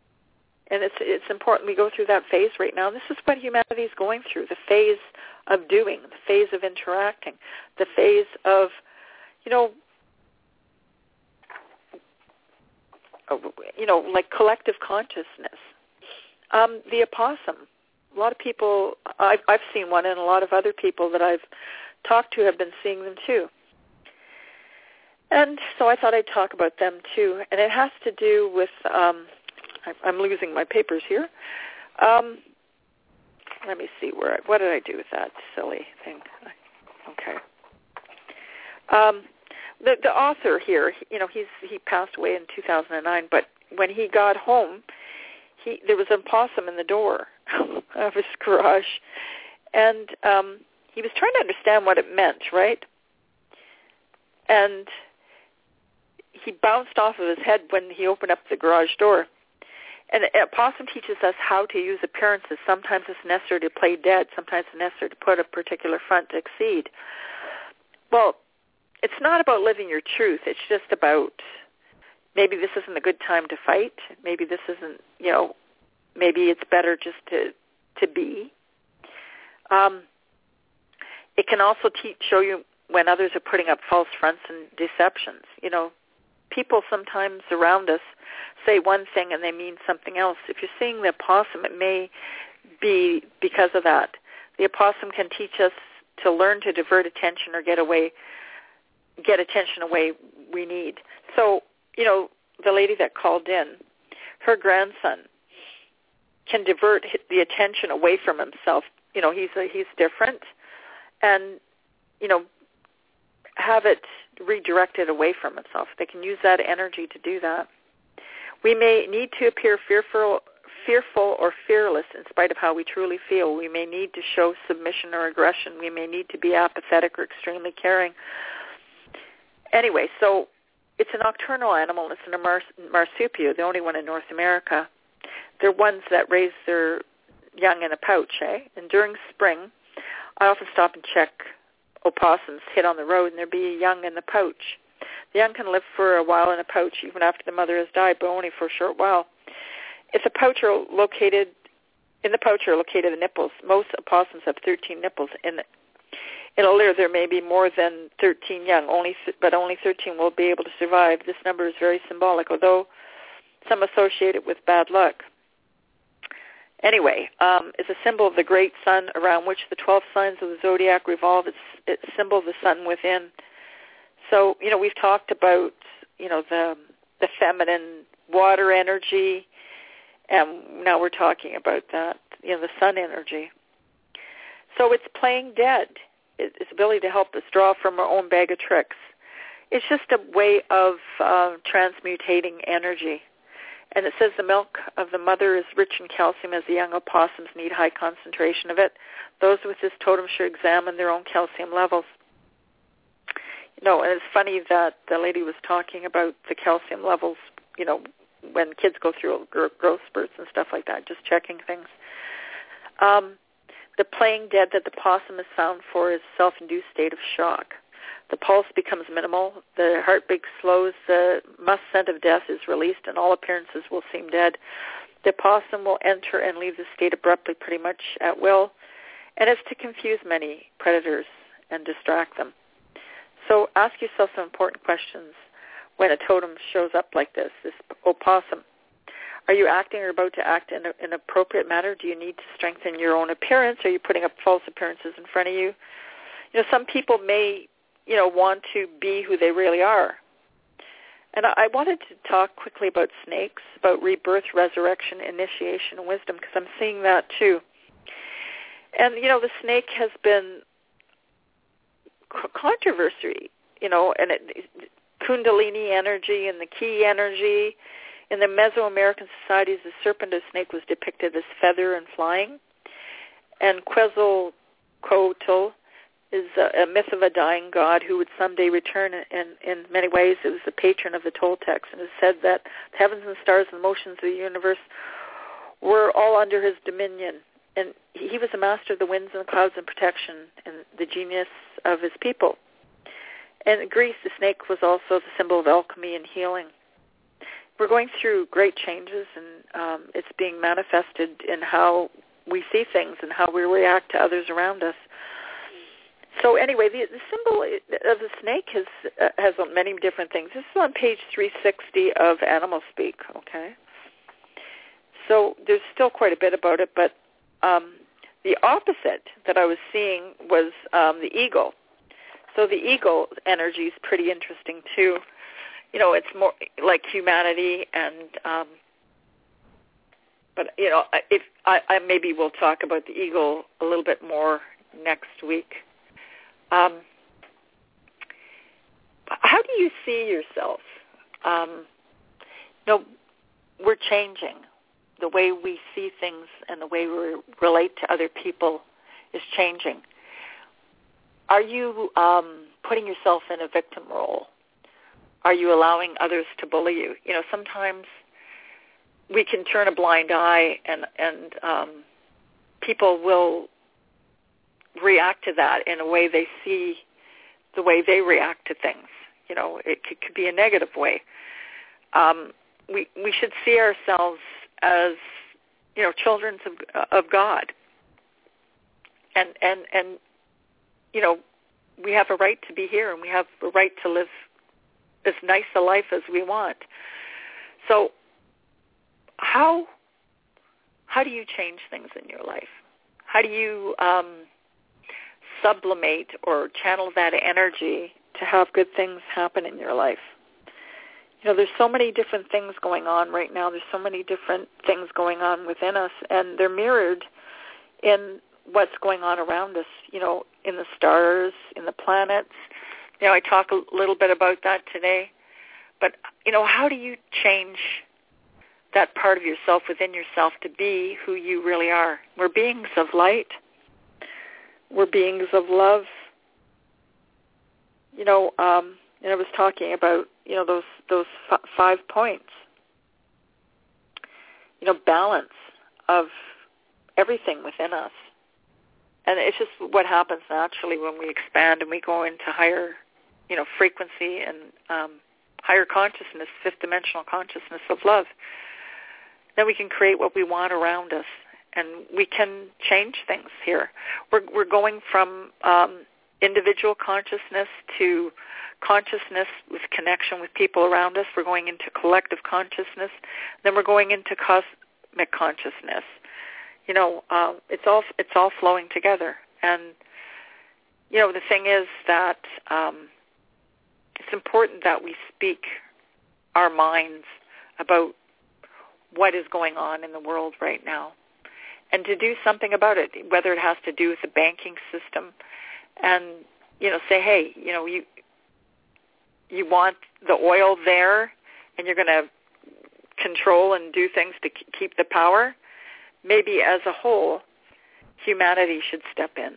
And it's it's important we go through that phase right now. And this is what humanity is going through, the phase of doing, the phase of interacting, the phase of, you know, you know, like collective consciousness. Um, the opossum. A lot of people, I've, I've seen one, and a lot of other people that I've talked to have been seeing them too. And so I thought I'd talk about them too. And it has to do with, um, I'm losing my papers here. Um, let me see, where. I, what did I do with that silly thing? Okay. Um, the, the author here, you know, he's he passed away in two thousand nine, but when he got home, he there was an opossum in the door of his garage, and um, he was trying to understand what it meant, right? And he bounced off of his head when he opened up the garage door. And a possum teaches us how to use appearances. Sometimes it's necessary to play dead. Sometimes it's necessary to put a particular front to exceed. Well, it's not about living your truth. It's just about maybe this isn't a good time to fight. Maybe this isn't, you know, maybe it's better just to to be. Um, it can also teach, show you when others are putting up false fronts and deceptions. You know, people sometimes around us say one thing and they mean something else. If you're seeing the opossum, it may be because of that. The opossum can teach us to learn to divert attention or get away, get attention away we need. So, you know, the lady that called in, her grandson can divert the attention away from himself. You know, he's a, he's different, and, you know, have it redirected away from himself. They can use that energy to do that. We may need to appear fearful, fearful or fearless in spite of how we truly feel. We may need to show submission or aggression. We may need to be apathetic or extremely caring. Anyway, so it's a nocturnal animal. It's a mars- marsupial, the only one in North America. They're ones that raise their young in a pouch, eh? And during spring, I often stop and check opossums hid on the road, and there'd be a young in the pouch. The young can live for a while in a pouch, even after the mother has died, but only for a short while. If the pouch are located, in the pouch are located the nipples. Most opossums have thirteen nipples. In, in a litter, there may be more than thirteen young, only, but only thirteen will be able to survive. This number is very symbolic, although some associate it with bad luck. Anyway, um, it's a symbol of the great sun around which the twelve signs of the zodiac revolve. It's, it's a symbol of the sun within. So, you know, we've talked about, you know, the the feminine water energy, and now we're talking about that, you know, the sun energy. So it's playing dead. It's ability to help us draw from our own bag of tricks. It's just a way of uh, transmutating energy. And it says the milk of the mother is rich in calcium, as the young opossums need high concentration of it. Those with this totem should examine their own calcium levels. You know, and it's funny that the lady was talking about the calcium levels, you know, when kids go through growth spurts and stuff like that, just checking things. Um, the playing dead that the possum is found for is self-induced state of shock. The pulse becomes minimal, the heartbeat slows, the musk scent of death is released, and all appearances will seem dead. The possum will enter and leave the state abruptly, pretty much at will, and it's to confuse many predators and distract them. So ask yourself some important questions when a totem shows up like this, this opossum. Are you acting or about to act in a, an appropriate manner? Do you need to strengthen your own appearance? Are you putting up false appearances in front of you? You know, some people may, you know, want to be who they really are. And I, I wanted to talk quickly about snakes, about rebirth, resurrection, initiation, and wisdom, because I'm seeing that too. And, you know, the snake has been controversy, you know, and it, Kundalini energy and the Ki energy. In the Mesoamerican societies, the serpent or snake was depicted as feather and flying. And Quetzalcoatl is a, a myth of a dying god who would someday return. In, in many ways, it was the patron of the Toltecs, and it is said that the heavens and stars and the motions of the universe were all under his dominion. And he was a master of the winds and the clouds and protection, and the genius of his people. And in Greece, the snake was also the symbol of alchemy and healing. We're going through great changes, and um, it's being manifested in how we see things and how we react to others around us. So anyway, the, the symbol of the snake has uh, has many different things. This is on page three sixty of Animal Speak, okay? So there's still quite a bit about it, but um, the opposite that I was seeing was um, the eagle. So the eagle energy is pretty interesting too. You know, it's more like humanity, and um, but you know, if I, I maybe we'll talk about the eagle a little bit more next week. Um, how do you see yourself? Um, you know, we're changing. The way we see things and the way we relate to other people is changing. Are you um, putting yourself in a victim role? Are you allowing others to bully you? You know, sometimes we can turn a blind eye, and and um, people will react to that in a way they see the way they react to things. You know, it could, could be a negative way. Um, we we should see ourselves as, you know, children of of God, and and and you know, we have a right to be here, and we have a right to live as nice a life as we want. So how how do you change things in your life? How do you um, sublimate or channel that energy to have good things happen in your life? You know, there's so many different things going on right now. There's so many different things going on within us, and they're mirrored in what's going on around us, you know, in the stars, in the planets. You know, I talk a little bit about that today. But, you know, how do you change that part of yourself within yourself to be who you really are? We're beings of light. We're beings of love. You know, um, and I was talking about, you know, those those f- five points. You know, balance of everything within us. And it's just what happens naturally when we expand and we go into higher, you know, frequency and um, higher consciousness, fifth dimensional consciousness of love. Then we can create what we want around us, and we can change things here. We're we're going from um, individual consciousness to consciousness with connection with people around us. We're going into collective consciousness. Then we're going into cosmic consciousness. You know, uh, it's all it's all flowing together. And you know, the thing is that um, it's important that we speak our minds about what is going on in the world right now, and to do something about it, whether it has to do with the banking system, and, you know, say, hey, you know, you you want the oil there, and you're going to control and do things to keep the power. Maybe as a whole, humanity should step in.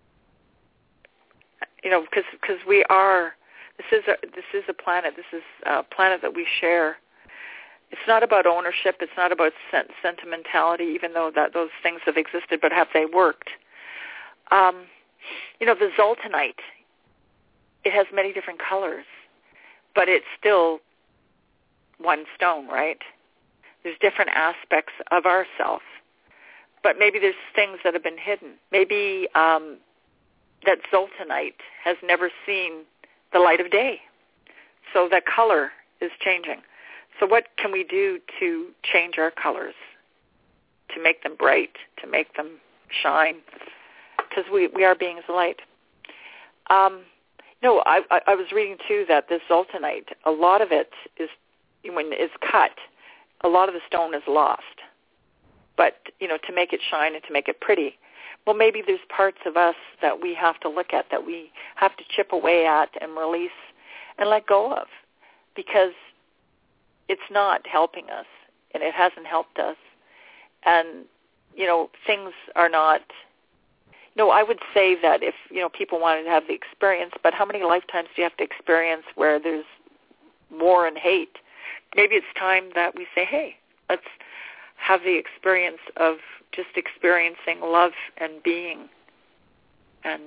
You know, because because we are, this is a, this is a planet, this is a planet that we share. It's not about ownership. It's not about sent- sentimentality, even though that those things have existed, but have they worked? Um, you know, the Zoltanite, it has many different colors, but it's still one stone, right? There's different aspects of ourself, but maybe there's things that have been hidden. Maybe um, that Zoltanite has never seen the light of day, so that color is changing. So what can we do to change our colors, to make them bright, to make them shine? Because we, we are beings of light. Um, no, I, I, I was reading, too, that this Zoltanite, a lot of it is, when it's cut, a lot of the stone is lost. But, you know, to make it shine and to make it pretty, well, maybe there's parts of us that we have to look at, that we have to chip away at and release and let go of, because it's not helping us, and it hasn't helped us. And, you know, things are not, you know, I would say that if, you know, people wanted to have the experience, but how many lifetimes do you have to experience where there's war and hate? Maybe it's time that we say, hey, let's have the experience of just experiencing love and being. And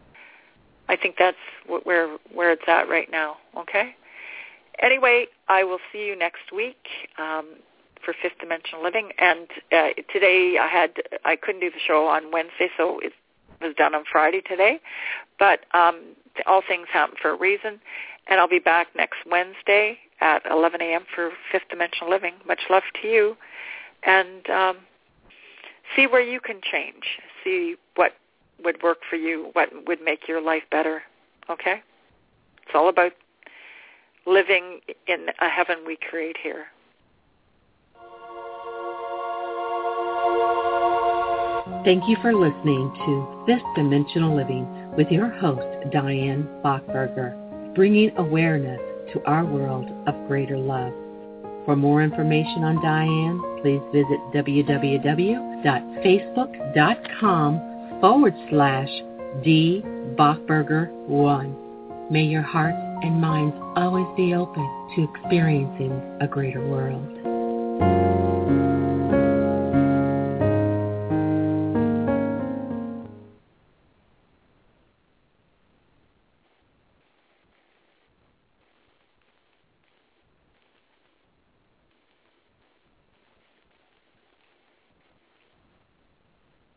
I think that's where where it's at right now, okay? Anyway, I will see you next week um, for Fifth Dimensional Living. And uh, today I had I couldn't do the show on Wednesday, so it was done on Friday today. But um, all things happen for a reason. And I'll be back next Wednesday at eleven a.m. for Fifth Dimensional Living. Much love to you. And um, see where you can change. See what would work for you, what would make your life better. Okay? It's all about living in a heaven we create here. Thank you for listening to Fifth Dimensional Living with your host, Diane Bachberger, bringing awareness to our world of greater love. For more information on Diane, please visit www.facebook.com forward slash D Bachberger one. May your hearts and minds always be open to experiencing a greater world.